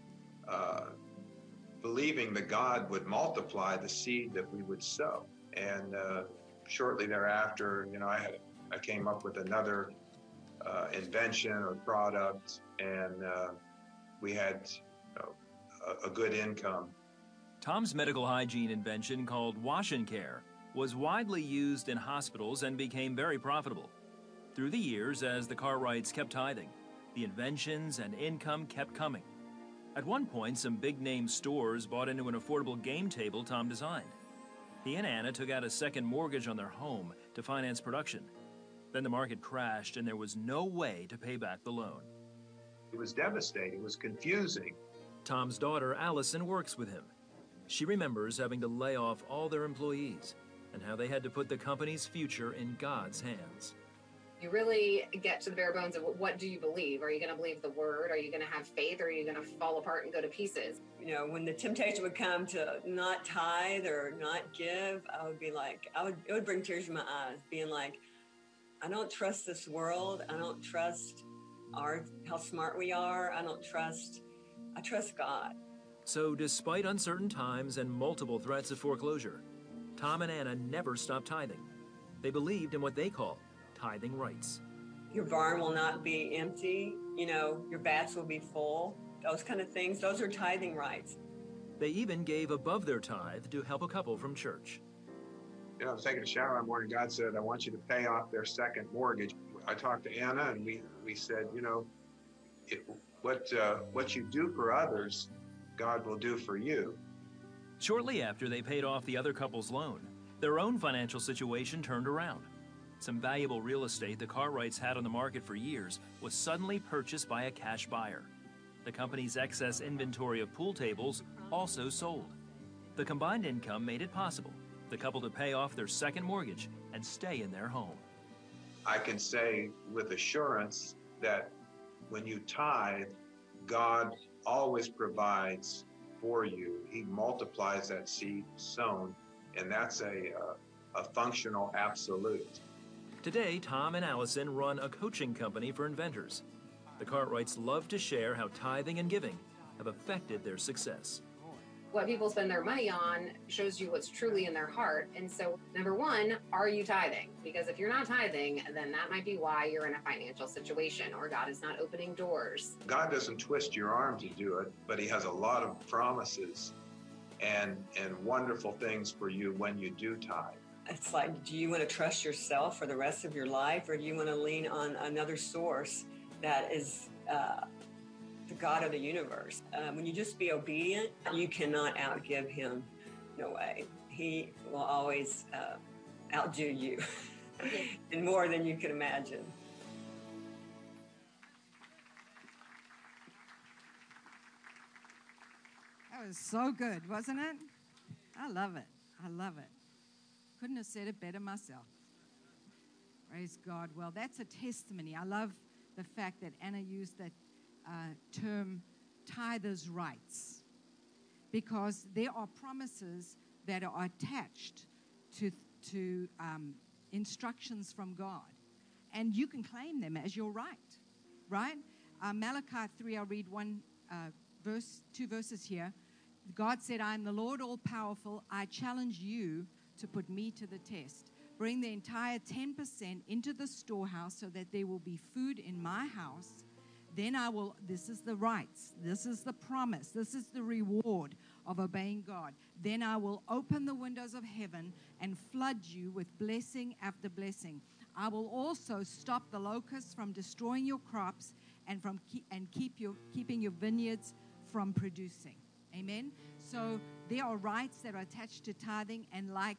believing that God would multiply the seed that we would sow. And shortly thereafter, you know, I came up with another invention or product, and we had a good income. Tom's medical hygiene invention, called Wash and Care, was widely used in hospitals and became very profitable. Through the years, as the Cartwrights kept tithing, the inventions and income kept coming. At one point, some big-name stores bought into an affordable game table Tom designed. He and Anna took out a second mortgage on their home to finance production. Then the market crashed and there was no way to pay back the loan. It was devastating. It was confusing. Tom's daughter, Allison, works with him. She remembers having to lay off all their employees and how they had to put the company's future in God's hands. You really get to the bare bones of what do you believe? Are you going to believe the word? Are you going to have faith? Or are you going to fall apart and go to pieces? You know, when the temptation would come to not tithe or not give, I would be like, it would bring tears to my eyes, being like, I don't trust this world. I don't trust how smart we are. I trust God. So despite uncertain times and multiple threats of foreclosure, Tom and Anna never stopped tithing. They believed in what they call tithing rights. Your barn will not be empty. You know, your vats will be full. Those kind of things. Those are tithing rights. They even gave above their tithe to help a couple from church. You know, I was taking a shower one morning. God said, I want you to pay off their second mortgage. I talked to Anna and we said, you know, what you do for others, God will do for you. Shortly after they paid off the other couple's loan, their own financial situation turned around. Some valuable real estate the Cartwrights had on the market for years was suddenly purchased by a cash buyer. The company's excess inventory of pool tables also sold. The combined income made it possible for the couple to pay off their second mortgage and stay in their home. I can say with assurance that when you tithe, God always provides for you. He multiplies that seed sown, and that's a functional absolute. Today, Tom and Allison run a coaching company for inventors. The Cartwrights love to share how tithing and giving have affected their success. What people spend their money on shows you what's truly in their heart. And so, number one, are you tithing? Because if you're not tithing, then that might be why you're in a financial situation or God is not opening doors. God doesn't twist your arm to do it, but He has a lot of promises and wonderful things for you when you do tithe. It's like, do you want to trust yourself for the rest of your life, or do you want to lean on another source that is the God of the universe? When you just be obedient, you cannot outgive Him. No way. He will always outdo you and more than you can imagine. That was so good, wasn't it? I love it. I love it. Couldn't have said it better myself. Praise God. Well, that's a testimony. I love the fact that Anna used that term, tithers' rights, because there are promises that are attached to instructions from God, and you can claim them as your right? Malachi 3, I'll read two verses here. God said, I am the Lord all-powerful. I challenge you to put me to the test. Bring the entire 10% into the storehouse so that there will be food in my house. Then I will, this is the rights, this is the promise, this is the reward of obeying God. Then I will open the windows of heaven and flood you with blessing after blessing. I will also stop the locusts from destroying your crops and keeping your vineyards from producing. Amen. So there are rights that are attached to tithing, and like,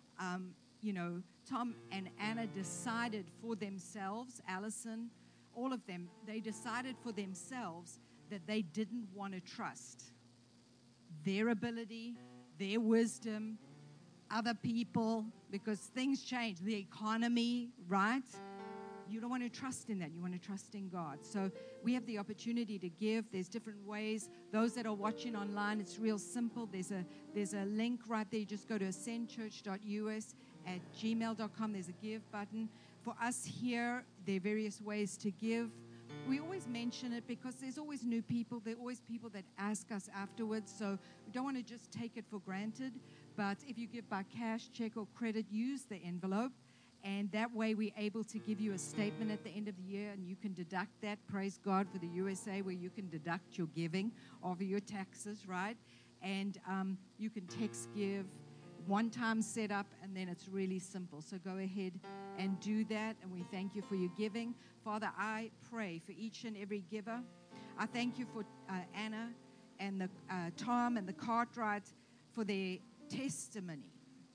Tom and Anna decided for themselves, Allison, all of them, they decided for themselves that they didn't want to trust their ability, their wisdom, other people, because things change, the economy, right? You don't want to trust in that. You want to trust in God. So we have the opportunity to give. There's different ways. Those that are watching online, it's real simple. There's a link right there. You just go to ascendchurch.us at gmail.com. There's a give button. For us here, there are various ways to give. We always mention it because there's always new people. There are always people that ask us afterwards. So we don't want to just take it for granted. But if you give by cash, check, or credit, use the envelope. And that way we're able to give you a statement at the end of the year, and you can deduct that. Praise God for the USA, where you can deduct your giving over your taxes, right? And you can text give. one-time setup, and then it's really simple. So go ahead and do that, and we thank you for your giving. Father, I pray for each and every giver. I thank you for Anna and the Tom and the Cartwrights for their testimony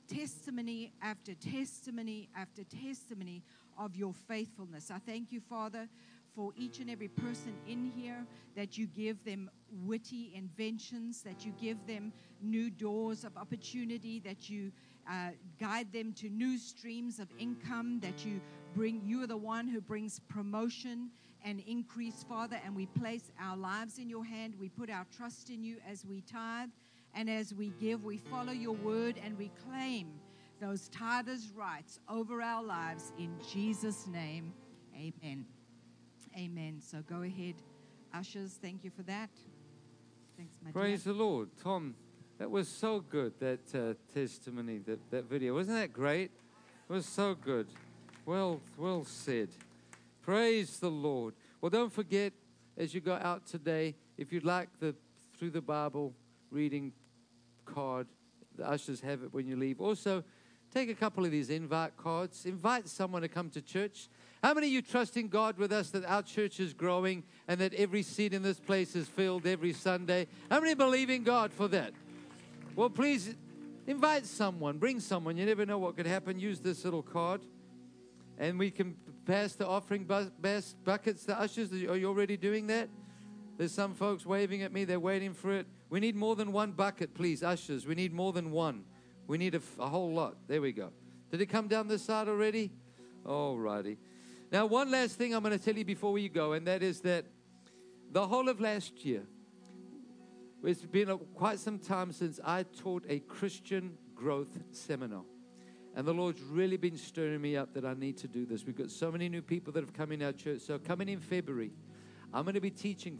after testimony after testimony of your faithfulness. I thank you, Father, for each and every person in here, that you give them witty inventions, that you give them new doors of opportunity, that you guide them to new streams of income, that you are the one who brings promotion and increase, Father, and we place our lives in your hand. We put our trust in you as we tithe and as we give. We follow your word and we claim those tithers' rights over our lives in Jesus' name. Amen. Amen. So go ahead, ushers. Thank you for that. Thanks, my Praise dear. the Lord. Tom, that was so good, that testimony, that video. Wasn't that great? It was so good. Well said. Praise the Lord. Well, don't forget, as you go out today, if you'd like the Through the Bible reading card, the ushers have it when you leave. Also, take a couple of these invite cards. Invite someone to come to church. How many of you trust in God with us that our church is growing and that every seat in this place is filled every Sunday? How many believe in God for that? Well, please invite someone. Bring someone. You never know what could happen. Use this little card. And we can pass the offering buckets. The ushers, are you already doing that? There's some folks waving at me. They're waiting for it. We need more than one bucket, please, ushers. We need more than one. We need a whole lot. There we go. Did it come down this side already? All righty. Now, one last thing I'm going to tell you before we go, and that is that the whole of last year, it's been quite some time since I taught a Christian growth seminar. And the Lord's really been stirring me up that I need to do this. We've got so many new people that have come in our church. So coming in February, I'm going to be teaching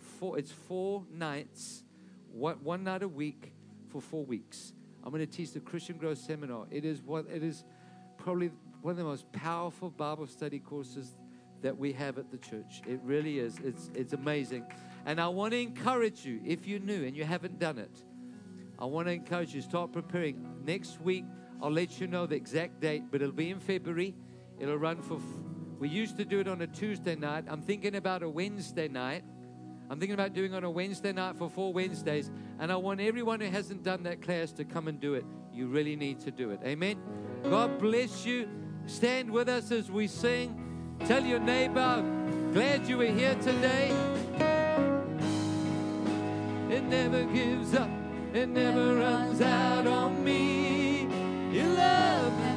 4 nights, one night a week for 4 weeks. I'm going to teach the Christian Growth Seminar. It is probably one of the most powerful Bible study courses that we have at the church. It really is. It's amazing. And I want to encourage you, if you're new and you haven't done it, I want to encourage you, start preparing. Next week, I'll let you know the exact date, but it'll be in February. It'll run we used to do it on a Tuesday night. I'm thinking about a Wednesday night. I'm thinking about doing it on a Wednesday night for 4 Wednesdays. And I want everyone who hasn't done that class to come and do it. You really need to do it. Amen. God bless you. Stand with us as we sing. Tell your neighbor, glad you were here today. It never gives up. It never runs out on me. You love me.